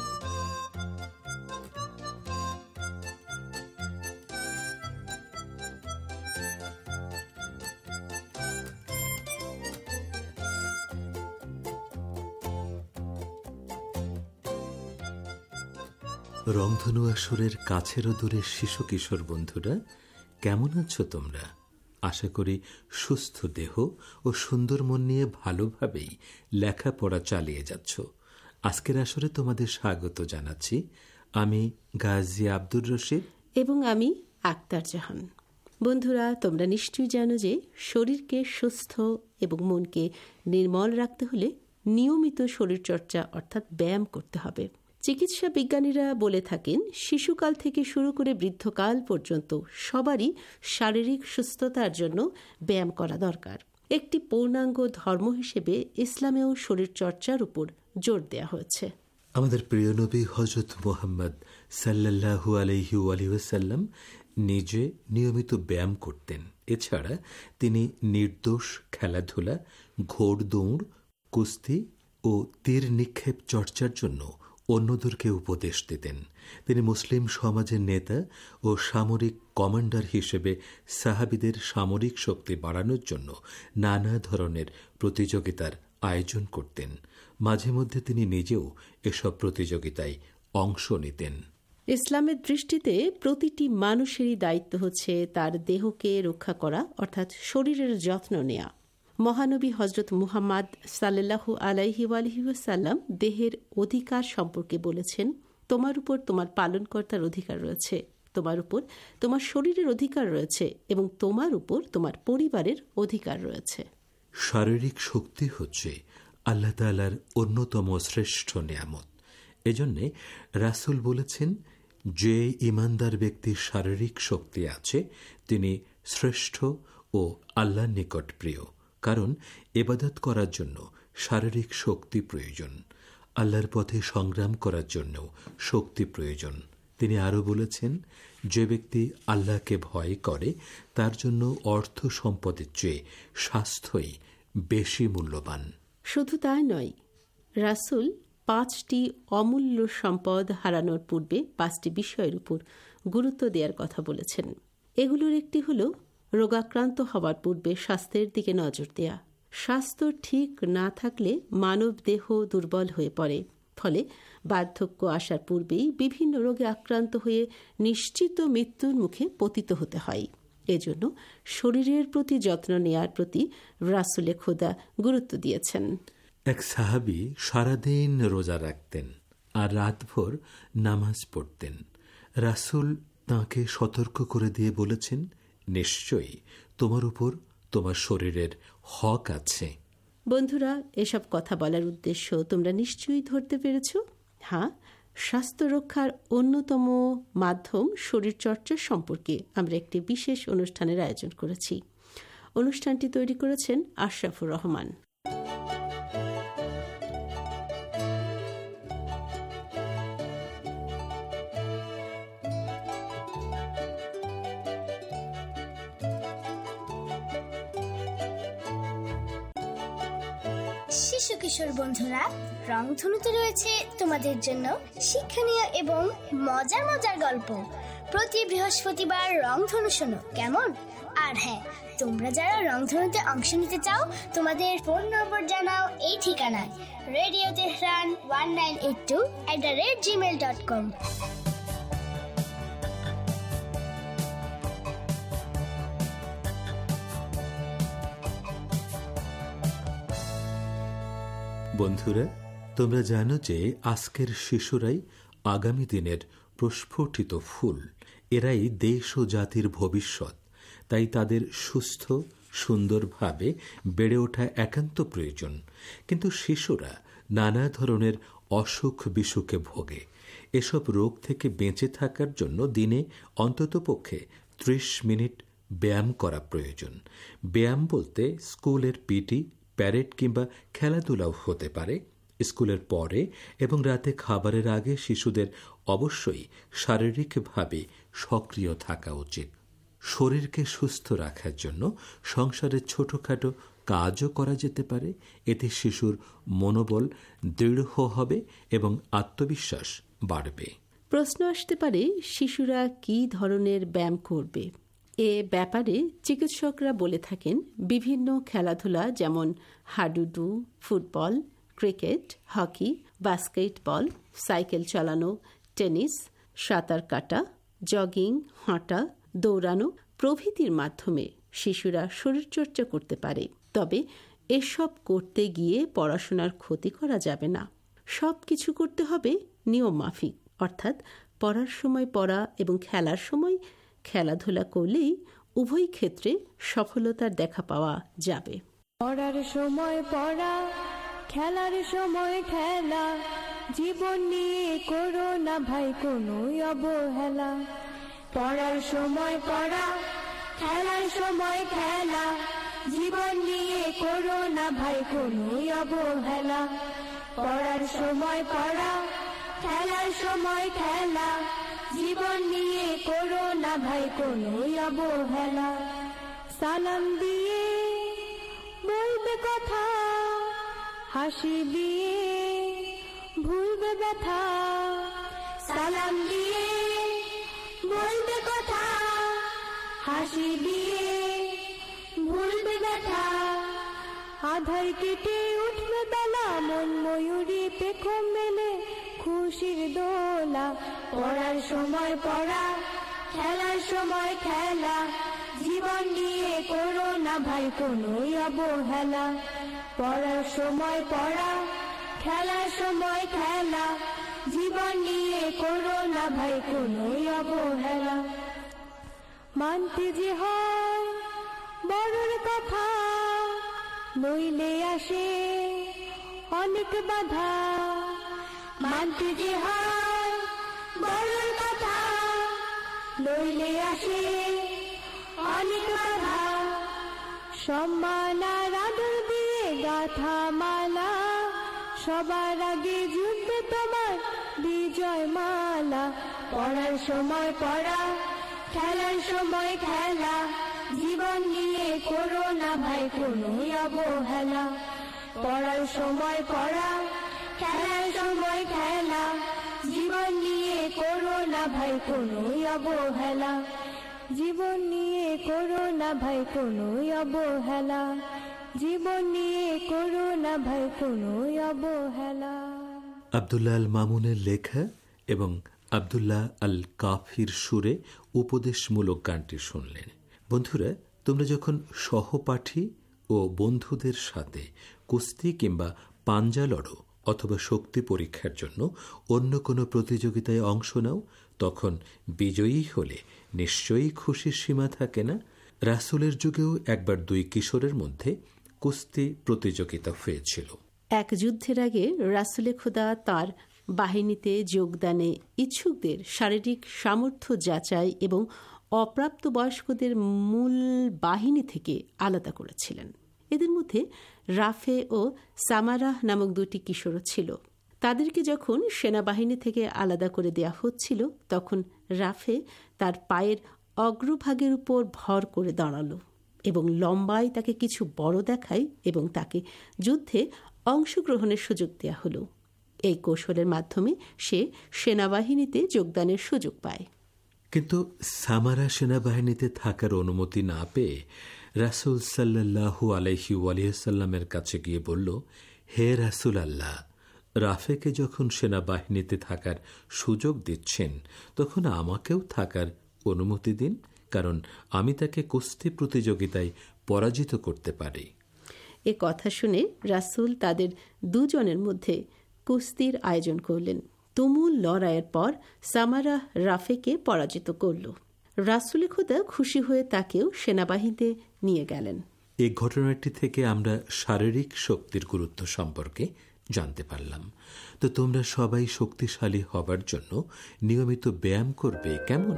রংধনু আসরের কাছের ও দূরের শিশু কিশোর বন্ধুরা, কেমন আছো তোমরা? আশা করি সুস্থ দেহ ও সুন্দর মন নিয়ে ভালোভাবেই লেখাপড়া চালিয়ে যাচ্ছ। আজকের আসরে তোমাদের স্বাগত জানাচ্ছি আমি গাজী আব্দুর রশিদ এবং আমি আক্তার জাহান। বন্ধুরা, তোমরা নিশ্চয়ই জানো যে শরীরকে সুস্থ এবং মনকে নির্মল রাখতে হলে নিয়মিত শরীরচর্চা অর্থাৎ ব্যায়াম করতে হবে। চিকিৎসা বিজ্ঞানীরা বলে থাকেন, শিশুকাল থেকে শুরু করে বৃদ্ধকাল পর্যন্ত সবারই শারীরিক সুস্থতার জন্য ব্যায়াম করা দরকার। একটি পূর্ণাঙ্গ ধর্ম হিসেবে ইসলামেও শরীরচর্চার উপর জোর দেওয়া হয়েছে। আমাদের প্রিয় নবী হযরত মুহাম্মদ সাল্লাল্লাহু আলাইহি ওয়াসাল্লাম নিজে নিয়মিত ব্যায়াম করতেন। এছাড়া তিনি নির্দোষ খেলাধুলা, ঘোড়দৌড়, কুস্তি ও তীর নিক্ষেপ চর্চার জন্য অন্যদেরকে উপদেশ দিতেন। তিনি মুসলিম সমাজের নেতা ও সামরিক কমান্ডার হিসেবে সাহাবীদের সামরিক শক্তি বাড়ানোর জন্য নানা ধরনের প্রতিযোগিতার আয়োজন করতেন। মাঝে মধ্যে তিনি নিজেও এসব প্রতিযোগিতায় অংশ নিতেন। ইসলামের দৃষ্টিতে প্রতিটি মানুষেরই দায়িত্ব হচ্ছে তার দেহকে রক্ষা করা, অর্থাৎ শরীরের যত্ন নেয়া। মহানবী হজরত মুহাম্মদ সাল্লাল্লাহু আলাইহি ওয়ালিহি ওয়াসাল্লাম দেহের অধিকার সম্পর্কে বলেছেন, তোমার উপর তোমার পালনকর্তার অধিকার রয়েছে, তোমার উপর তোমার শরীরের অধিকার রয়েছে এবং তোমার উপর তোমার পরিবারের অধিকার রয়েছে। শারীরিক শক্তি হচ্ছে আল্লাহ তাআলার অন্যতম শ্রেষ্ঠ নিয়ামত। এজন্যে রাসূল বলেছেন, যে ইমানদার ব্যক্তির শারীরিক শক্তি আছে তিনি শ্রেষ্ঠ ও আল্লাহর নিকট প্রিয়, কারণ ইবাদত করার জন্য শারীরিক শক্তি প্রয়োজন, আল্লাহর পথে সংগ্রাম করার জন্যও শক্তি প্রয়োজন। তিনি আরও বলেছেন, যে ব্যক্তি আল্লাহকে ভয় করে তার জন্য অর্থ সম্পদের চেয়ে স্বাস্থ্যই বেশি মূল্যবান। শুধু তাই নয়, রাসূল পাঁচটি অমূল্য সম্পদ হারানোর পূর্বে পাঁচটি বিষয়ের উপর গুরুত্ব দেওয়ার কথা বলেছেন। এগুলোর একটি হল রোগাক্রান্ত হওয়ার পূর্বে স্বাস্থ্যের দিকে নজর দেয়া। স্বাস্থ্য ঠিক না থাকলে মানব দেহ দুর্বল হয়ে পড়ে, ফলে বার্ধক্য আসার পূর্বেই বিভিন্ন রোগে আক্রান্ত হয়ে নিশ্চিত মৃত্যুর মুখে পতিত হতে হয়। এজন্য শরীরের প্রতি যত্ন নেয়ার প্রতি রাসূলে খোদা গুরুত্ব দিয়েছেন। এক সাহাবী সারাদিন রোজা রাখতেন আর রাতভর নামাজ পড়তেন। রাসূল তাঁকে সতর্ক করে দিয়ে বলেছেন, নিশ্চয়ই তোমার উপর তোমার শরীরের হক আছে। বন্ধুরা, এসব কথা বলার উদ্দেশ্য তোমরা নিশ্চয়ই ধরতে পেরেছ। হ্যাঁ, স্বাস্থ্য রক্ষার অন্যতম মাধ্যম শরীরচর্চা সম্পর্কে আমরা একটি বিশেষ অনুষ্ঠানের আয়োজন করেছি। অনুষ্ঠানটি তৈরি করেছেন আশরাফুর রহমান। শিশু কিশোর বন্ধুরা, রংধনুতে রয়েছে তোমাদের জন্য শিক্ষণীয় এবং মজার মজার গল্প। প্রতি বৃহস্পতিবার রংধনু শোনো কেমন? আর হ্যাঁ, তোমরা যারা রংধনুতে অংশ নিতে চাও তোমাদের ফোন নম্বর জানাও এই ঠিকানায় radio Tehran one nine eight two at the rate Gmail dot com. বন্ধুরা, তোমরা জানো যে আজকের শিশুরাই আগামী দিনের প্রস্ফুটিত ফুল। এরাই দেশ ও জাতির ভবিষ্যৎ। তাই তাদের সুস্থ সুন্দরভাবে বেড়ে ওঠা একান্ত প্রয়োজন। কিন্তু শিশুরা নানা ধরনের অসুখ বিসুখে ভোগে। এসব রোগ থেকে বেঁচে থাকার জন্য দিনে অন্ততপক্ষে ত্রিশ মিনিট ব্যায়াম করা প্রয়োজন। ব্যায়াম বলতে স্কুলের পিটি, প্যারেড কিংবা খেলাধুলাও হতে পারে। স্কুলের পরে এবং রাতে খাবারের আগে শিশুদের অবশ্যই শারীরিকভাবে সক্রিয় থাকা উচিত। শরীরকে সুস্থ রাখার জন্য সংসারের ছোটখাটো কাজও করা যেতে পারে। এতে শিশুর মনোবল দৃঢ় হবে এবং আত্মবিশ্বাস বাড়বে। প্রশ্ন আসতে পারে, শিশুরা কি ধরনের ব্যায়াম করবে? এ ব্যাপারে চিকিৎসকরা বলে থাকেন, বিভিন্ন খেলাধুলা যেমন হাডুডু, football, cricket, hockey, basketball, cycle চালানো, টেনিস, সাঁতার কাটা, জগিং, হাঁটা, দৌড়ানো প্রভৃতির মাধ্যমে শিশুরা শরীরচর্চা করতে পারে। তবে এসব করতে গিয়ে পড়াশোনার ক্ষতি করা যাবে না। সব কিছু করতে হবে নিয়ম মাফিক, অর্থাৎ পড়ার সময় পড়া এবং খেলার সময় খেলাধুলা করলেই উভয় ক্ষেত্রে সফলতার দেখা পাওয়া যাবে। পড়ার সময় পড়া, খেলার সময় খেলা, জীবন নিয়ে করো না ভাই কোনো অবহেলা। পড়ার সময় পড়া, খেলার সময় খেলা, জীবন নিয়ে করো না ভাই কোনো অবহেলা। পড়ার সময় পড়া, খেলার সময় খেলা, জীবন নিয়ে করো না ভাই কোনো অবহেলা। সালাম দিয়ে বলবে কথা, হাসি দিয়ে ভুলবে ব্যথা। সালাম দিয়ে বলবে কথা, হাসি দিয়ে ভুলবে ব্যথা। আধার কেটে উঠবে বেলা, মন ময়ূরী পেখম মেলে খুশির দোলা। পড়ার সময় পড়া, খেলার সময় খেলা, জীবন নিয়ে করো না ভাই কোনো অবহেলা। পড়ার সময় পড়া, খেলার সময় খেলা, জীবন নিয়ে করো না ভাই কোনো অবহেলা। মানতে যে হয় বড়র কথা, নইলে আসে অনেক বাধা। মানতে যে হয় বড়র কথা, নইলে আসে অনেক বাধা। সম্মান আর আদর দিয়ে গাথা মালা, সবার আগে যুদ্ধে তোমার বিজয় মালা। পড়ার সময় পড়া, খেলার সময় খেলা, জীবন নিয়ে করো না ভাই কোনো অবহেলা। পড়ার সময় পড়া, খেলার সময় খেলা, জীবন নিয়ে করো না ভাই কোনো অবহেলা। জীবন নিয়ে করো না ভাই কোনো অবহেলা। জীবন নিয়ে করো না ভাই কোনো অবহেলা। আব্দুল্লাহ আল মামুনের লেখা এবং আব্দুল্লাহ আল কাফির সুরে উপদেশমূলক গানটি শুনলেন। বন্ধুরা, তোমরা যখন সহপাঠী ও বন্ধুদের সাথে কুস্তি কিংবা পাঞ্জা লড়ো অথবা শক্তি পরীক্ষার জন্য অন্য কোনো প্রতিযোগিতায় অংশ নাও, তখন বিজয়ী হলে নিশ্চয়ই খুশির সীমা থাকে না। রাসূলের যুগেও একবার দুই কিশোরের মধ্যে কুস্তি প্রতিযোগিতা হয়েছিল। এক যুদ্ধের আগে রাসূলে খোদা তার বাহিনীতে যোগদানে ইচ্ছুকদের শারীরিক সামর্থ্য যাচাই এবং অপ্রাপ্তবয়স্কদের মূল বাহিনী থেকে আলাদা করেছিলেন। এদের মধ্যে রাফে ও সামারাহ নামক দুটি কিশোরও ছিল। তাদেরকে যখন সেনাবাহিনী থেকে আলাদা করে দেয়া হচ্ছিল, তখন রাফে তার পায়ের অগ্রভাগের উপর ভর করে দাঁড়ালো এবং লম্বায় তাকে কিছু বড় দেখায় এবং তাকে যুদ্ধে অংশগ্রহণের সুযোগ দেয়া হলো। এই কৌশলের মাধ্যমে সে সেনাবাহিনীতে যোগদানের সুযোগ পায়। কিন্তু সামারা সেনাবাহিনীতে থাকার অনুমতি না পেয়ে রাসূল সাল্লাল্লাহু আলাইহি ওয়াসাল্লামের কাছে গিয়ে বলল, হে রাসূল আল্লাহ, রাফেকে যখন সেনাবাহিনীতে থাকার সুযোগ দিচ্ছেন, তখন আমাকেও থাকার অনুমতি দিন, কারণ আমি তাকে কুস্তি প্রতিযোগিতায় পরাজিত করতে পারি। এ কথা শুনে রাসূল তাদের দুজনের মধ্যে কুস্তির আয়োজন করলেন। তুমুল লড়াইয়ের পর সামারা রাফেকে পরাজিত করল। রাসূলে খোদা খুশি হয়ে তাকেও সেনাবাহিনীতে নিয়ে গেলেন। এই ঘটনাটি থেকে আমরা শারীরিক শক্তির গুরুত্ব সম্পর্কে জানতে পারলাম। তো তোমরা সবাই শক্তিশালী হবার জন্য নিয়মিত ব্যায়াম করবে, কেমন?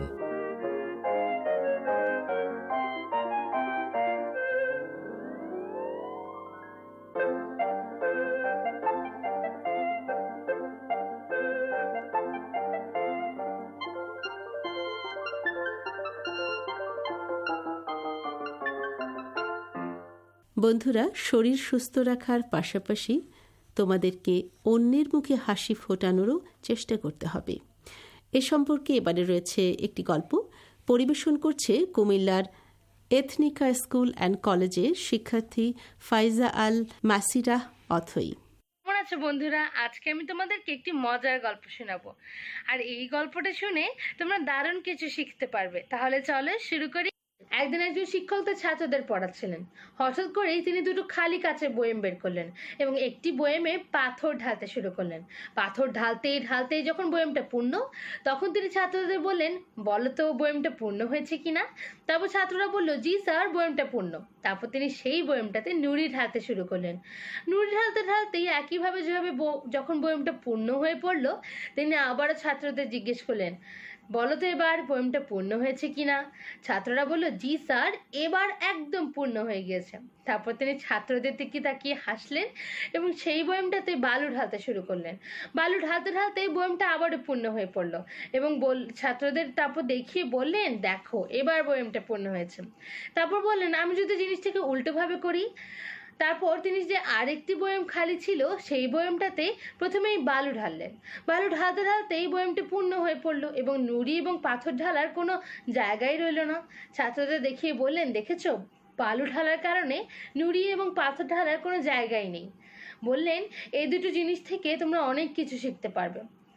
বন্ধুরা, শরীর সুস্থ রাখার পাশাপাশি তোমাদেরকে অন্যের মুখে হাসি ফোটানোরও চেষ্টা করতে হবে। এ সম্পর্কে এবারে রয়েছে একটি গল্প। পরিবেশন করছে কুমিল্লার এথনিকা স্কুল অ্যান্ড কলেজের শিক্ষার্থী ফাইজা আল মাসিরাহ অথই। কেমন আছো বন্ধুরা? আজকে আমি তোমাদেরকে একটি মজার গল্প শোনাবো, আর এই গল্পটা শুনে তোমরা দারুণ কিছু শিখতে পারবে। তাহলে চলো শুরু করি। একদিন একজন শিক্ষক তার ছাত্রদের পড়াচ্ছিলেন। হঠাৎ করেই তিনি দুটো খালি কাচের বয়াম বের করলেন এবং একটি বয়ামে পাথর ঢালতে শুরু করলেন। পাথর ঢালতেই ঢালতেই যখন বয়ামটা পূর্ণ, তখন তিনি ছাত্রদের বললেন, বলো তো বয়ামটা পূর্ণ হয়েছে কিনা। তারপর ছাত্ররা বলল, জি স্যার, বয়ামটা পূর্ণ। তারপর তিনি সেই বয়ামটাতে নুড়ি ঢালতে শুরু করলেন। নুড়ি ঢালতে ঢালতেই একইভাবে যেভাবে যখন বয়ামটা পূর্ণ হয়ে পড়লো, তিনি আবারও ছাত্রদের জিজ্ঞেস করলেন, বলো তো এবার বয়ামটা পূর্ণ হয়েছে কিনা। ছাত্ররা বলল, জি স্যার, এবার একদম পূর্ণ হয়ে গিয়েছে। তারপর তিনি ছাত্রদের দিকে তাকিয়ে হাসলেন এবং সেই বয়ামটাতে বালু ঢালতে শুরু করলেন। বালু ঢালতে ঢালতে বয়ামটা আবারও পূর্ণ হয়ে পড়লো এবং ছাত্রদের তারপর দেখিয়ে বললেন, দেখো এবার বয়ামটা পূর্ণ হয়েছে। তারপর বললেন, আমি যদি জিনিসটাকে উল্টোভাবে করি। তারপর তিনি যে আরেকটি বয়াম খালি ছিল, সেই বয়ামটাতে প্রথমেই বালু ঢাললেন। বালু ঢালতে ঢালতে এই বয়ামটি পূর্ণ হয়ে পড়লো এবং নুড়ি এবং পাথর ঢালার কোনো জায়গায় রইল না। ছাত্রদের দেখিয়ে বললেন, দেখেছো, বালু ঢালার কারণে নুড়ি এবং পাথর ঢালার কোনো জায়গায় নেই। বললেন, এই দুটো জিনিস থেকে তোমরা অনেক কিছু শিখতে পারবে।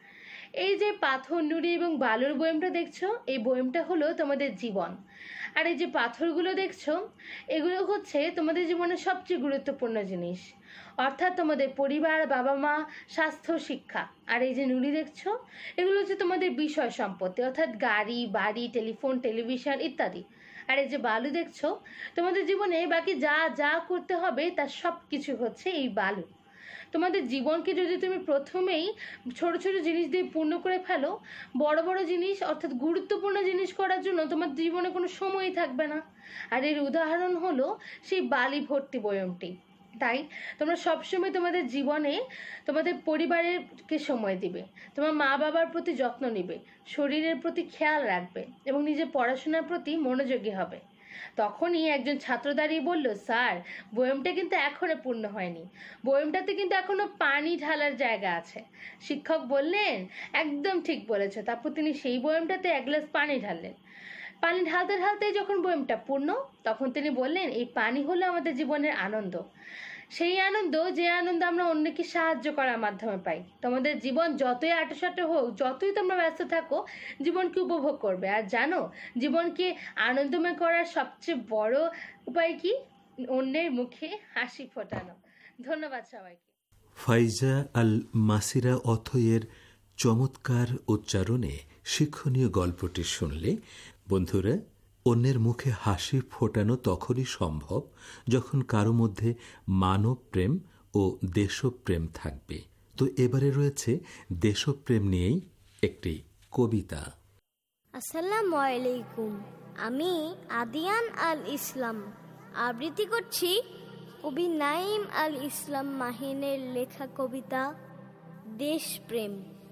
এই যে পাথর, নুড়ি এবং বালুর বয়মটা দেখছো, এই বয়মটা হলো তোমাদের জীবন। আর এই যে পাথরগুলো দেখছো, এগুলো হচ্ছে তোমাদের জীবনের সবচেয়ে গুরুত্বপূর্ণ জিনিস, অর্থাৎ তোমাদের পরিবার, বাবা মা, স্বাস্থ্য, শিক্ষা। আর এই যে নুড়ি দেখছো, এগুলো হচ্ছে তোমাদের বিষয় সম্পত্তি, অর্থাৎ গাড়ি, বাড়ি, টেলিফোন, টেলিভিশন ইত্যাদি। আর এই যে বালু দেখছো, তোমাদের জীবনে বাকি যা যা করতে হবে তার সব কিছু হচ্ছে এই বালু। তোমাদের জীবনকে যদি তুমি প্রথমেই ছোট ছোট জিনিস দিয়ে পূর্ণ করে ফেলো, বড় বড় জিনিস অর্থাৎ গুরুত্বপূর্ণ জিনিস করার জন্য তোমার জীবনে কোনো সময়ই থাকবে না। আর এর উদাহরণ হলো সেই বালি ভর্তি বয়মটি। তাই তোমরা সবসময় তোমাদের জীবনে তোমাদের পরিবারেরকে সময় দিবে, তোমার মা বাবার প্রতি যত্ন নিবে, শরীরের প্রতি খেয়াল রাখবে এবং নিজের পড়াশোনার প্রতি মনোযোগী হবে। তখনই একজন ছাত্র দাঁড়িয়ে বলল, স্যার বয়মটা কিন্তু এখনো পূর্ণ হয়নি, বয়মটাতে কিন্তু এখনো পানি ঢালার জায়গা আছে। শিক্ষক বললেন, একদম ঠিক বলেছ। তারপর তিনি সেই বয়মটাতে এক গ্লাস পানি ঢাললেন। পানি ঢালতে ঢালতেই যখন বয়মটা পূর্ণ, তখন তিনি বললেন, এই পানি হলো আমাদের জীবনের আনন্দ, সেই আনন্দ যে আনন্দ আমরা অন্যকে সাহায্য করার মাধ্যমে পাই। তোমাদের জীবন যতই আটোসাটো হোক, যতই তোমরা ব্যস্ত থাকো, জীবনকে উপভোগ করবে। আর জানো, জীবনকে আনন্দময় করার সবচেয়ে বড় উপায় কি? অন্যের মুখে হাসি ফোটানো। ধন্যবাদ সবাইকে। ফাইজা আল মাসিরা অথয়ের চমৎকার উচ্চারণে শিক্ষণীয় গল্পটি শুনলে বন্ধুরা, অন্যের মুখে হাসি ফোটানো তখনই সম্ভব যখন কারো মধ্যে মানব প্রেম ও দেশপ্রেম থাকবে। তো এবারে রয়েছে দেশপ্রেম নিয়েই একটি কবিতা। আসসালামু আলাইকুম, আমি আদিয়ান আল ইসলাম আবৃত্তি করছি কবি নাইম আল ইসলাম মাহিনের লেখা কবিতা দেশপ্রেম।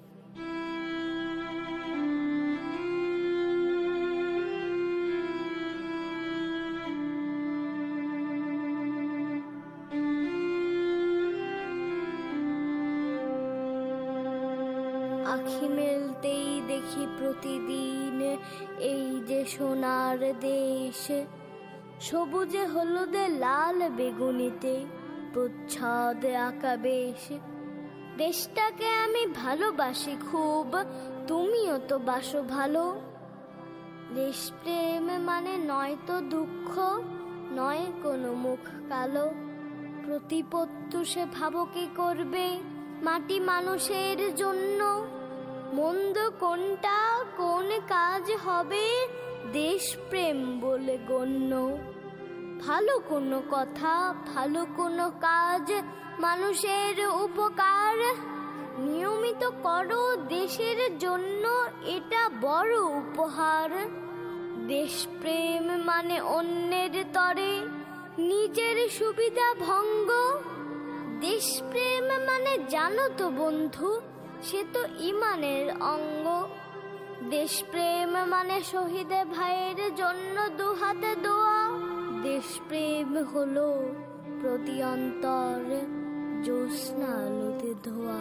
আখি মেলতেই দেখি প্রতিদিন এই যে সোনার দেশ, সবুজে হলুদে লাল বেগুনিতে প্রচ্ছদে আঁকা বেশ। দেশটাকে আমি ভালোবাসি খুব, তুমিও তো বাসো ভালো। দেশপ্রেম মানে নয় তো দুঃখ, নয় কোনো মুখ কালো। প্রতিপত্তুষে ভাবো কি করবে মাটি মানুষের জন্য, মন্দ কোনটা কোন কাজ হবে দেশপ্রেম বলে গণ্য। ভালো কোনো কথা, ভালো কোনো কাজ, মানুষের উপকার নিয়মিত করো দেশের জন্য, এটা বড় উপহার। দেশপ্রেম মানে অন্যের তরে নিজের সুবিধা ভঙ্গ। দেশপ্রেম মানে জানো তো বন্ধু, সে তো ইমানের অঙ্গ। দেশপ্রেম মানে শহীদে ভাইয়ের জন্য দুহাতে দোয়া। দেশপ্রেম হলো প্রতি অন্তর জ্যোৎস্না আলোতে ধোয়া।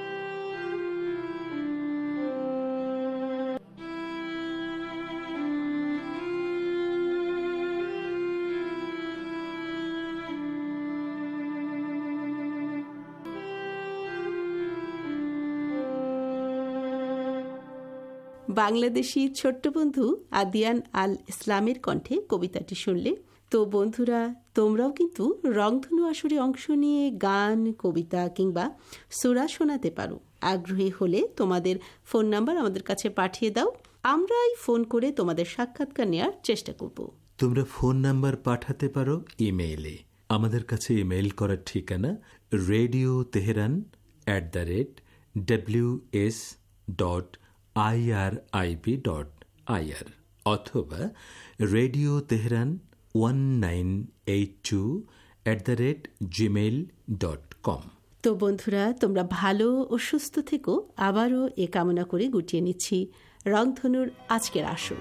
বাংলাদেশি ছোট্ট বন্ধু আদিয়ান আল ইসলামের কণ্ঠে কবিতাটি শুনলে। তো বন্ধুরা, তোমরাও কিন্তু রংধনু আসরে অংশ নিয়ে গান, কবিতা কিংবা সূরা শোনাতে পারো। আগ্রহী হলে তোমাদের ফোন নাম্বার আমাদের কাছে পাঠিয়ে দাও, আমরাই ফোন করে তোমাদের সাক্ষাৎকার নেওয়ার চেষ্টা করব। তোমরা ফোন নাম্বার পাঠাতে পারো ইমেইলে। আমাদের কাছে ইমেইল করার ঠিকানা radio Tehran at the rate W S dot I R I B dot I R অথবা radio Tehran one nine eight two at the rate Gmail dot com. তো বন্ধুরা, তোমরা ভালো ও সুস্থ থেকো, আবারও এ কামনা করে গুটিয়ে নিচ্ছি রংধনুর আজকের আসর।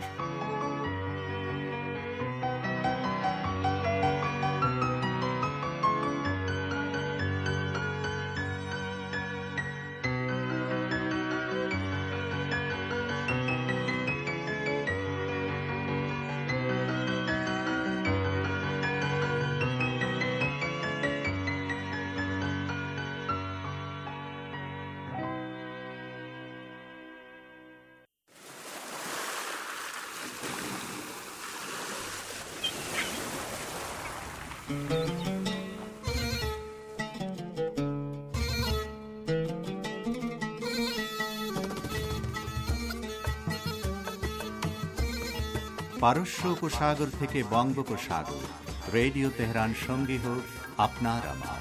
পারস্য উপসাগর থেকে বঙ্গোপসাগর, রেডিও তেহরান সঙ্গী হোক আপনার আমার।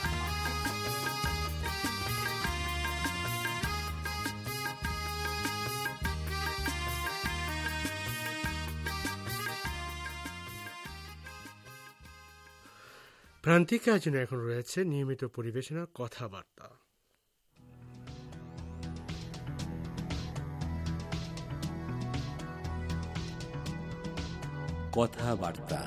প্রান্তিক আয়োজনে এখন রয়েছে নিয়মিত পরিবেশনা কথাবার্তা। কথাবার্তা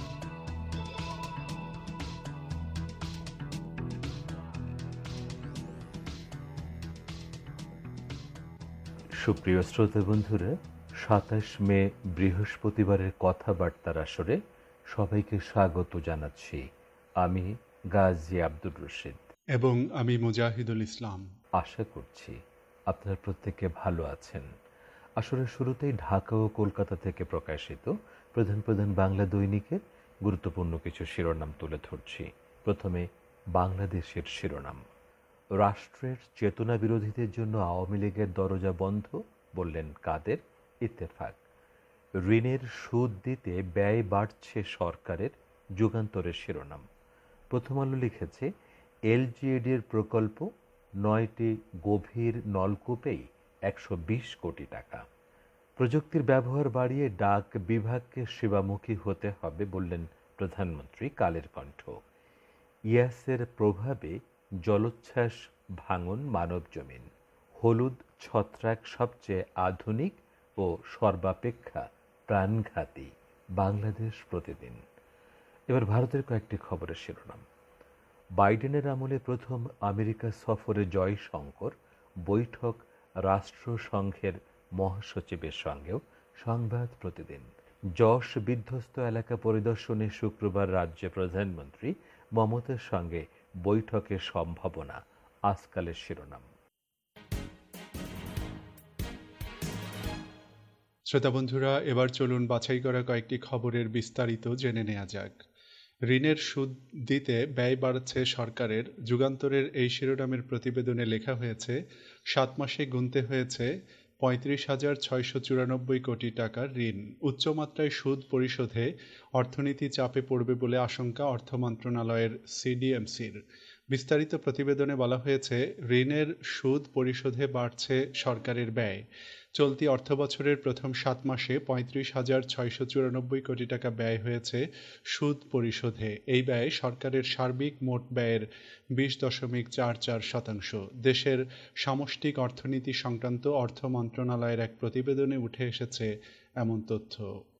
সুপ্রিয় শ্রোতা বন্ধুরা, সাতাশ মে বৃহস্পতিবারের কথাবার্তার আসরে সবাইকে স্বাগত জানাচ্ছি। আমি গাজী আব্দুর রশিদ এবং আমি মুজাহিদুল ইসলাম। আশা করছি আপনারা প্রত্যেকে ভালো আছেন। আসলে শুরুতেই ঢাকা ও কলকাতা থেকে প্রকাশিত প্রধান প্রধান বাংলা দৈনিকের গুরুত্বপূর্ণ কিছু শিরোনাম তুলে ধরছি। প্রথমে বাংলাদেশের শিরোনাম। রাষ্ট্রের চেতনা বিরোধীদের জন্য আওয়ামী লীগের দরজা বন্ধ, বললেন কাদের। ইত্তেফাক। ঋণের সুদ দিতে ব্যয় বাড়ছে সরকারের, যুগান্তরের শিরোনাম। প্রথম আলো লিখেছে এলজিইডির প্রকল্প, নয়টি গভীর নলকূপেই একশো বিশ কোটি টাকা। প্রযুক্তির ব্যবহার বাড়িয়ে ডাক বিভাগকে সেবামুখী হতে হবে, বললেন প্রধানমন্ত্রী। কালের কণ্ঠ। ইয়াসের প্রভাবে জলোচ্ছ্বাস ভাঙন মানব জমিন। হলুদ ছত্রাক সবচেয়ে আধুনিক ও সর্বাপেক্ষা প্রাণঘাতী, বাংলাদেশ প্রতিদিন। এবার ভারতের কয়েকটি খবরের শিরোনাম। বাইডেনের আমলে প্রথম আমেরিকা সফরে জয়শঙ্কর, বৈঠক রাষ্ট্রসংঘের মহাসচিবের সঙ্গেও। সংবাদ প্রতিদিন। যশ বিধ্বস্ত এলাকা পরিদর্শনে শুক্রবার রাজ্যে প্রধানমন্ত্রী, মমতার সঙ্গে বৈঠকের সম্ভাবনা, আজকালের শিরোনাম। শ্রোতা বন্ধুরা, এবার চলুন বাছাই করা কয়েকটি খবরের বিস্তারিত জেনে নেওয়া যাক। ঋণের সুদ দিতে ব্যয় বাড়ছে সরকারের, যুগান্তরের এই শিরোনামের প্রতিবেদনে লেখা হয়েছে, সাত মাসে গুনতে হয়েছে পঁয়ত্রিশ হাজার ছয়শো চুরানব্বই কোটি টাকার ঋণ। উচ্চমাত্রায় সুদ পরিশোধে অর্থনীতি চাপে পড়বে বলে আশঙ্কা অর্থ মন্ত্রণালয়ের সিডিএমসির। বিস্তারিত প্রতিবেদনে বলা হয়েছে, ঋণের সুদ পরিশোধে বাড়ছে সরকারের ব্যয়। চলতি অর্থবছরের প্রথম সাত মাসে পঁয়ত্রিশ হাজার ছয়শো চুরানব্বই কোটি টাকা ব্যয় হয়েছে সুদ পরিশোধে। এই ব্যয় সরকারের সার্বিক মোট ব্যয়ের বিশ দশমিক চার চার শতাংশ। দেশের সামষ্টিক অর্থনীতি সংক্রান্ত অর্থ মন্ত্রণালয়ের এক প্রতিবেদনে উঠে এসেছে এমন তথ্য।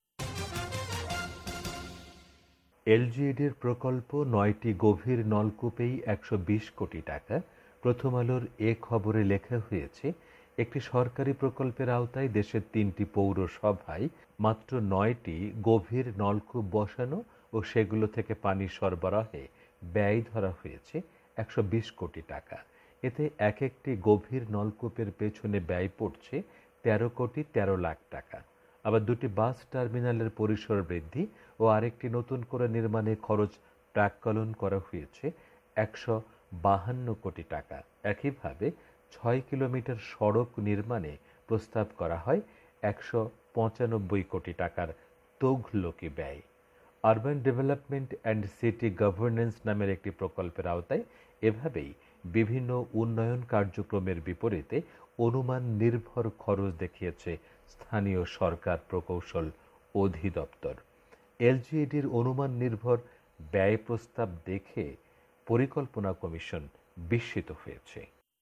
এলজিইডির প্রকল্প, নয়টি গভীর নলকূপেই একশো বিশ কোটি টাকা। প্রথম আলোর এ খবরে লেখা হয়েছে, একটি সরকারি প্রকল্পের আওতায় দেশের তিনটি পৌরসভায় মাত্র নয়টি গভীর নলকূপ বসানো ও সেগুলো থেকে পানি সরবরাহে ব্যয় ধরা হয়েছে একশো বিশ কোটি টাকা। এতে এক একটি গভীর নলকূপের পেছনে ব্যয় পড়ছে তেরো কোটি তেরো লাখ টাকা। আবার দুটি বাস টার্মিনালের পরিসর বৃদ্ধি ও আরেকটি নতুন করে নির্মাণে খরচ প্রাক্কলন করা হয়েছে একশো বাহান্ন কোটি টাকা। একইভাবে ছয় কিলোমিটার সড়ক নির্মাণে প্রস্তাব করা হয় একশো পঁচানব্বই কোটি টাকার তৌঘলকি ব্যয়। Urban development and city governance নামের একটি প্রকল্পের আওতায় এভাবেই বিভিন্ন উন্নয়ন কার্যক্রমের বিপরীতে অনুমান নির্ভর খরচ দেখিয়েছে স্থানীয় সরকার প্রকৌশল অধিদপ্তর। এলজিইডির অনুমান নির্ভর ব্যয় প্রস্তাব দেখে পরিকল্পনা কমিশন বিস্মিত হয়েছে।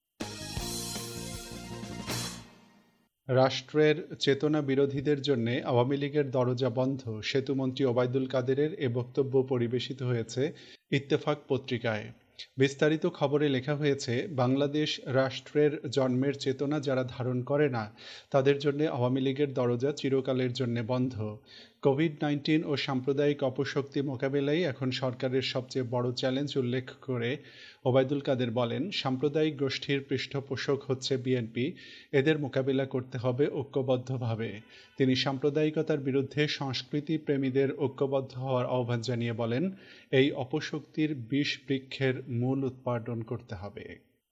রাষ্ট্রের চেতনা বিরোধীদের জন্য আওয়ামী লীগের দরজা বন্ধ, সেতুমন্ত্রী ওবায়দুল কাদেরের এ বক্তব্য পরিবেশিত হয়েছে ইত্তেফাক পত্রিকায়। বিস্তারিত খবরে লেখা হয়েছে, বাংলাদেশ রাষ্ট্রের জন্মের চেতনা যারা ধারণ করে না, তাদের জন্য আওয়ামী লীগের দরজা চিরকালের জন্য বন্ধ। কোভিড নাইন্টিন ও সাম্প্রদায়িক অপশক্তি মোকাবেলাই এখন সরকারের সবচেয়ে বড় চ্যালেঞ্জ উল্লেখ করে ওবায়দুল কাদের বলেন, সাম্প্রদায়িক গোষ্ঠীর পৃষ্ঠপোষক হচ্ছে বিএনপি, এদের মোকাবিলা করতে হবে ঐক্যবদ্ধভাবে। তিনি সাম্প্রদায়িকতার বিরুদ্ধে সংস্কৃতি প্রেমীদের ঐক্যবদ্ধ হওয়ার আহ্বান জানিয়ে বলেন, এই অপশক্তির বিষ বৃক্ষের মূল উৎপাদন করতে হবে।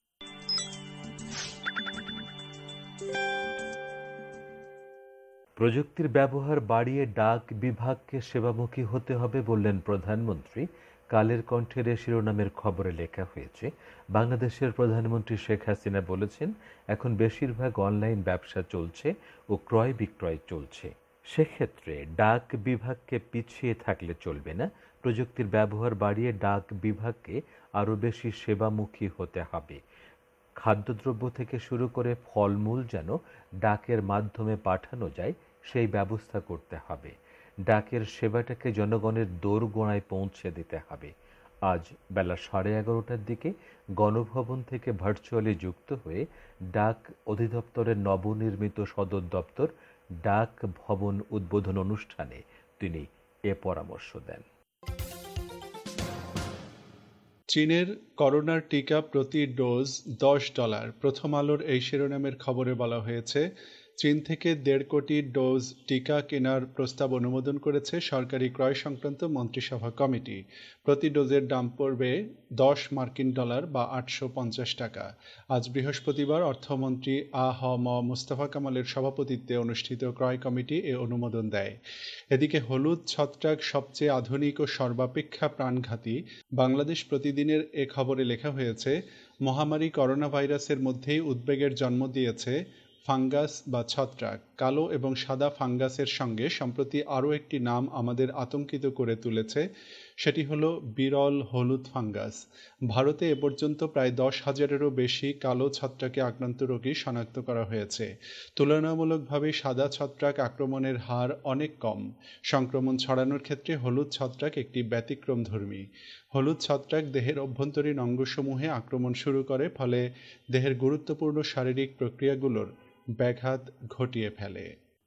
প্রযুক্তির ব্যবহার বাড়িয়ে ডাক বিভাগকে সেবামুখী হতে হবে বললেন প্রধানমন্ত্রী। কালের কণ্ঠের শিরোনামের খবরে লেখা হয়েছে, বাংলাদেশের প্রধানমন্ত্রী শেখ হাসিনা বলেছেন, এখন বেশিরভাগ অনলাইন ব্যবসা চলছে ও ক্রয় বিক্রয় চলছে। সেক্ষেত্রে ডাক বিভাগকে পিছিয়ে থাকলে চলবে না। প্রযুক্তির ব্যবহার বাড়িয়ে ডাক বিভাগকে আরও বেশি সেবামুখী হতে হবে। খাদ্যদ্রব্য থেকে শুরু করে ফলমূল যেন ডাকের মাধ্যমে পাঠানো যায় সেই ব্যবস্থা করতে হবে। ডাকের সেবাটাকে জনগণের দোরগোড়ায় পৌঁছে দিতে হবে। আজ বেলা সাড়ে এগারোটার দিকে গণভবন থেকে ভার্চুয়ালি যুক্ত হয়ে ডাক অধিদপ্তরের নবনির্মিত সদর দপ্তর ডাক ভবন উদ্বোধন অনুষ্ঠানে তিনি এ পরামর্শ দেন। চীনের করোনার টিকা প্রতি ডোজ দশ ডলার। প্রথম আলোর এই শিরোনামের খবরে বলা হয়েছে, চীন থেকে দেড় কোটি ডোজ টিকা কেনার প্রস্তাব অনুমোদন করেছে সরকারি ক্রয় সংক্রান্ত মন্ত্রিসভা কমিটি। প্রতি ডোজের দাম পড়বে দশ মার্কিন ডলার বা আটশো পঞ্চাশ টাকা। আজ বৃহস্পতিবার অর্থমন্ত্রী আ হ ম মুস্তাফা কামালের সভাপতিত্বে অনুষ্ঠিত ক্রয় কমিটি এ অনুমোদন দেয়। এদিকে হলুদ ছত্রাক সবচেয়ে আধুনিক ও সর্বাপেক্ষা প্রাণঘাতী। বাংলাদেশ প্রতিদিনের এ খবরে লেখা হয়েছে, মহামারী করোনা ভাইরাসের মধ্যেই উদ্বেগের জন্ম দিয়েছে ফাঙ্গাস বা ছত্রাক। কালো এবং সাদা ফাঙ্গাসের সঙ্গে সম্প্রতি আরও একটি নাম আমাদের আতঙ্কিত করে তুলেছে, সেটি হলো বিরল হলুদ ফাঙ্গাস। ভারতে এ পর্যন্ত প্রায় দশ হাজারেরও বেশি কালো ছত্রাকে আক্রান্ত রোগী শনাক্ত করা হয়েছে। তুলনামূলকভাবে সাদা ছত্রাক আক্রমণের হার অনেক কম। সংক্রমণ ছড়ানোর ক্ষেত্রে হলুদ ছত্রাক একটি ব্যতিক্রমধর্মী। হলুদ ছত্রাক দেহের অভ্যন্তরীণ অঙ্গসমূহে আক্রমণ শুরু করে, ফলে দেহের গুরুত্বপূর্ণ শারীরিক প্রক্রিয়াগুলোর ব্যাঘাত ঘটিয়ে ফেলে।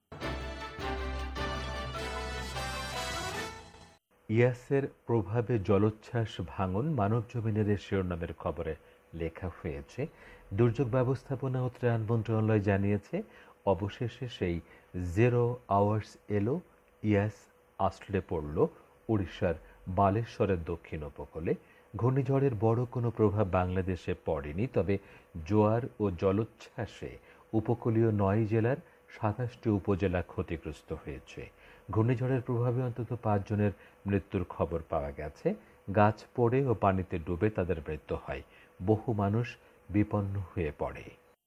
ইয়াসের প্রভাবে জলোচ্ছ্বাস ভাঙন মানবজমিনের শিরোনামের খবরে লেখা হয়েছে, দুর্যোগ ব্যবস্থাপনা ও ত্রাণ মন্ত্রণালয় জানিয়েছে, অবশেষে সেই জিরো আওয়ার্স এলো। ইয়াস আছড়ে পড়ল উড়িষ্যার বালেশ্বরের দক্ষিণ উপকূলে। ঘূর্ণিঝড়ের বড় কোনো প্রভাব বাংলাদেশে পড়েনি, তবে জোয়ার ও জলোচ্ছ্বাসে উপকূলীয় নয় জেলার সাতাশটি উপজেলা ক্ষতিগ্রস্ত হয়েছে। ঘূর্ণিঝড়ের প্রভাবে অন্তত পাঁচজনের মৃত্যুর খবর পাওয়া গেছে। গাছ পড়ে ও পানিতে ডুবে তাদের মৃত্যু হয়। বহু মানুষ বিপন্ন হয়ে পড়ে।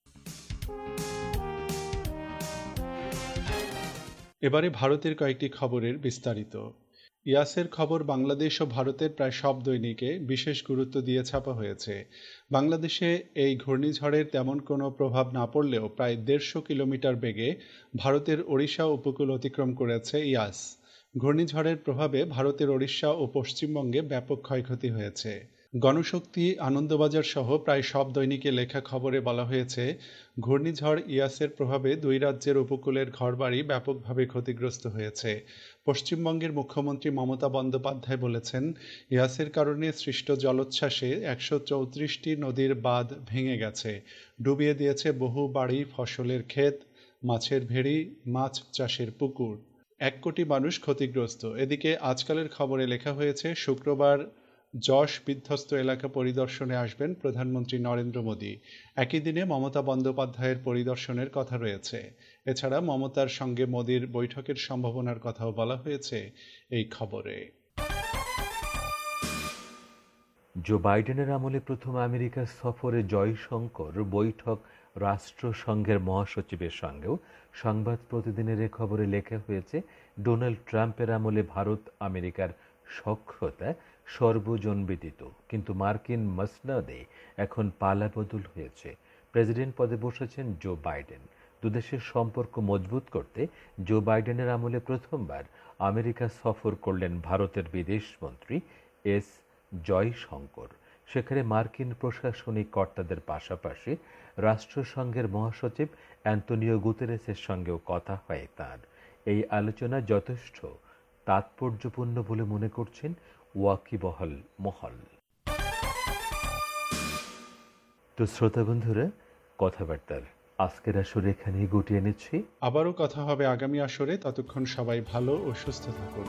এবারে ভারতের কয়েকটি খবরের বিস্তারিত। ইয়াসের খবর বাংলাদেশ ও ভারতের প্রায় সব দৈনিকে বিশেষ গুরুত্ব দিয়ে ছাপা হয়েছে। বাংলাদেশে এই ঘূর্ণিঝড়ের তেমন কোনো প্রভাব না পড়লেও প্রায় দেড়শো কিলোমিটার বেগে ভারতের ওড়িশা উপকূল অতিক্রম করেছে ইয়াস। ঘূর্ণিঝড়ের প্রভাবে ভারতের ওড়িশা ও পশ্চিমবঙ্গে ব্যাপক ক্ষয়ক্ষতি হয়েছে। গণশক্তি, আনন্দবাজার সহ প্রায় সব দৈনিকে লেখা খবরে বলা হয়েছে, ঘূর্ণিঝড় ইয়াসের প্রভাবে দুই রাজ্যের উপকূলের ঘরবাড়ি ব্যাপকভাবে ক্ষতিগ্রস্ত হয়েছে। পশ্চিমবঙ্গের মুখ্যমন্ত্রী মমতা বন্দ্যোপাধ্যায় বলেছেন, ইয়াসের কারণে সৃষ্ট জলোচ্ছ্বাসে একশো চৌত্রিশটি নদীর বাঁধ ভেঙে গেছে, ডুবিয়ে দিয়েছে বহু বাড়ি, ফসলের ক্ষেত, মাছের ভেড়ি, মাছ চাষের পুকুর। এক কোটি মানুষ ক্ষতিগ্রস্ত। এদিকে আজকালের খবরে লেখা হয়েছে, শুক্রবার যশ বিধ্বস্ত এলাকা পরিদর্শনে আসবেন প্রধানমন্ত্রী নরেন্দ্র মোদী। একই দিনে মমতা বন্দ্যোপাধ্যায়ের পরিদর্শনের কথা রয়েছে। এছাড়া মমতার সঙ্গে মোদীর বৈঠকের সম্ভাবনার কথাও বলা হয়েছে এই খবরে। জো বাইডেনের আমলে প্রথম আমেরিকা সফরে জয়শঙ্কর বৈঠক রাষ্ট্রসংঘের মহাসচিবের সঙ্গেও। সংবাদ প্রতিদিনের এ খবরে লেখা হয়েছে, ডোনাল্ড ট্রাম্পের আমলে ভারত আমেরিকার সখ্যতা সর্বজনবিদিত, কিন্তু মার্কিন মসনদে এখন পালাবদল হয়েছে। প্রেসিডেন্ট পদে বসেছেন জো বাইডেন। দুদেশের সম্পর্ক মজবুত করতে জো বাইডেনের আমলে প্রথমবার আমেরিকা সফর করলেন ভারতের বিদেশমন্ত্রী এস জয়শঙ্কর। সেখানে মার্কিন প্রশাসনিক কর্তাদের পাশাপাশি রাষ্ট্রসংঘের মহাসচিব অ্যান্তনিও গুতেরেসের সঙ্গেও কথা হয় তাঁর। এই আলোচনা যথেষ্ট তাৎপর্যপূর্ণ বলে মনে করছেন ওয়াকিবহাল মহল। তো শ্রোতা বন্ধুরা, কথাবার্তার আজকের আসরে এখানেই গুটিয়ে নিচ্ছি। আবারও কথা হবে আগামী আসরে। ততক্ষণ সবাই ভালো ও সুস্থ থাকুন।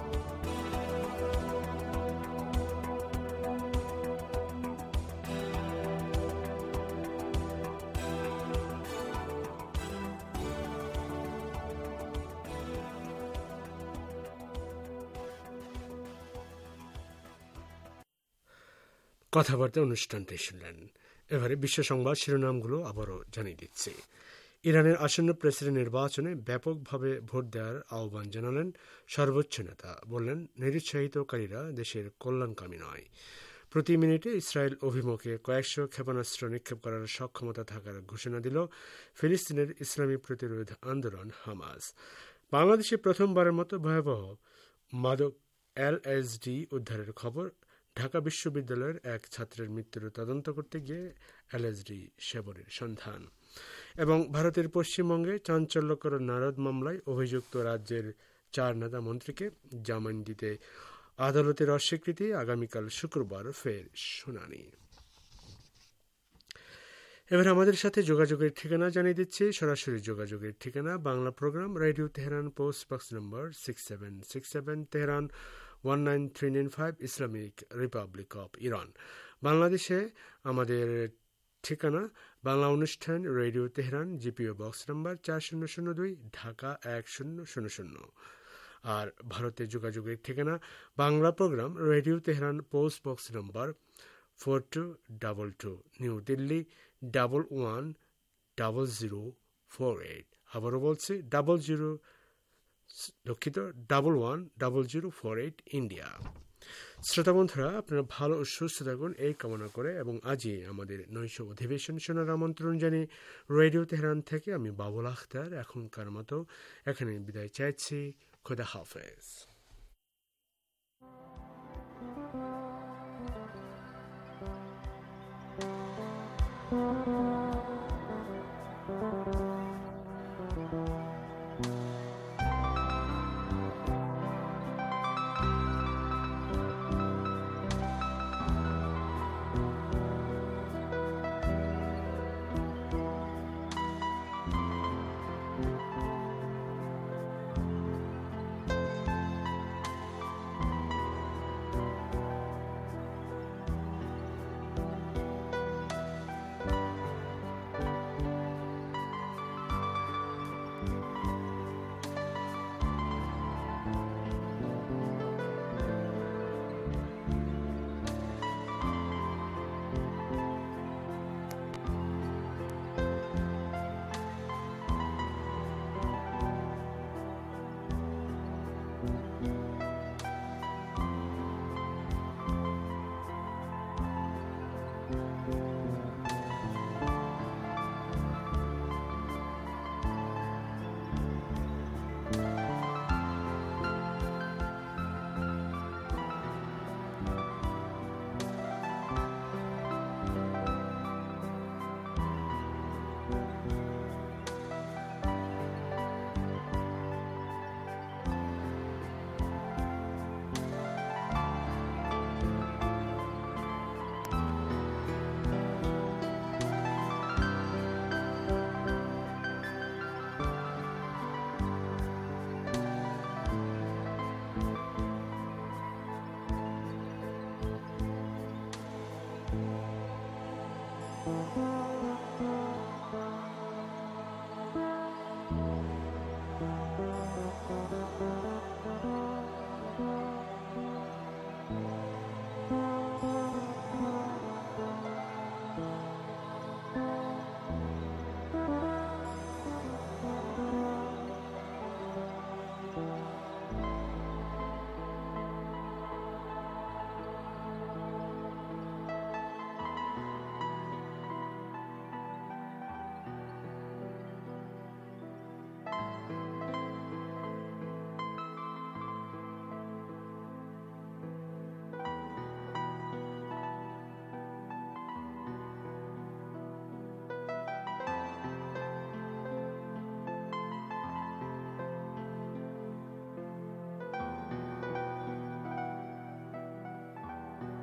কথাবার্তা অনুষ্ঠানটি শুনলেন। এবারে বিশ্ব সংবাদ শিরোনামগুলো আবারও জানিয়ে দিচ্ছি। ইরানের আসন্ন প্রেসিডেন্ট নির্বাচনে ব্যাপকভাবে ভোট দেওয়ার আহ্বান জানালেন সর্বোচ্চ নেতা। বললেন, নিরুৎসাহিতকারীরা দেশের কল্যাণকামী নয়। প্রতি মিনিটে ইসরায়েল অভিমুখে কয়েকশো ক্ষেপণাস্ত্র নিক্ষেপ করার সক্ষমতা থাকার ঘোষণা দিল ফিলিস্তিনের ইসলামী প্রতিরোধ আন্দোলন হামাস। বাংলাদেশে প্রথমবারের মতো ভয়াবহ মাদক এলএসডি উদ্ধারের খবর। ঢাকা বিশ্ববিদ্যালয়ের এক ছাত্রের মৃত্যুর তদন্ত করতে গিয়ে এলএসডি সেবনের সন্ধান। এবং ভারতের পশ্চিমবঙ্গে চাঞ্চল্যকর নারদ মামলায় অভিযুক্ত রাজ্যের চার নেতা মন্ত্রীকে জামিন দিতে আদালতের অস্বীকৃতি। আগামীকাল শুক্রবার ফের শুনানি। এবার আমাদের সাথে যোগাযোগের ঠিকানা জানিয়ে দিচ্ছি। সরাসরি যোগাযোগের ঠিকানা Bangla program, radio Tehran, post box number six seven six seven Tehran one nine three nine five, Islamic republic of Iran. বাংলাদেশে আমাদের ঠিকানা বাংলা অনুষ্ঠান, radio Tehran, G P O box number চার শূন্য শূন্য দুই, ঢাকা এক শূন্য শূন্য শূন্য। আর ভারতের যোগাযোগের ঠিকানা Bangla program, radio Tehran, post box number four two double two, New Delhi double one double zero four eight. আবারও বলছি, ডাবল জিরো দুঃখিত double one double zero four eight, India. শ্রোতা বন্ধুরা, আপনারা ভালো ও সুস্থ থাকুন এই কামনা করে এবং আজই আমাদের নৈশ অধিবেশন শোনার আমন্ত্রণ জানিয়ে রেডিও তেহরান থেকে আমি বাবুল আখতার এখনকার মতো এখানে বিদায় চাইছি। খোদা হাফেজ।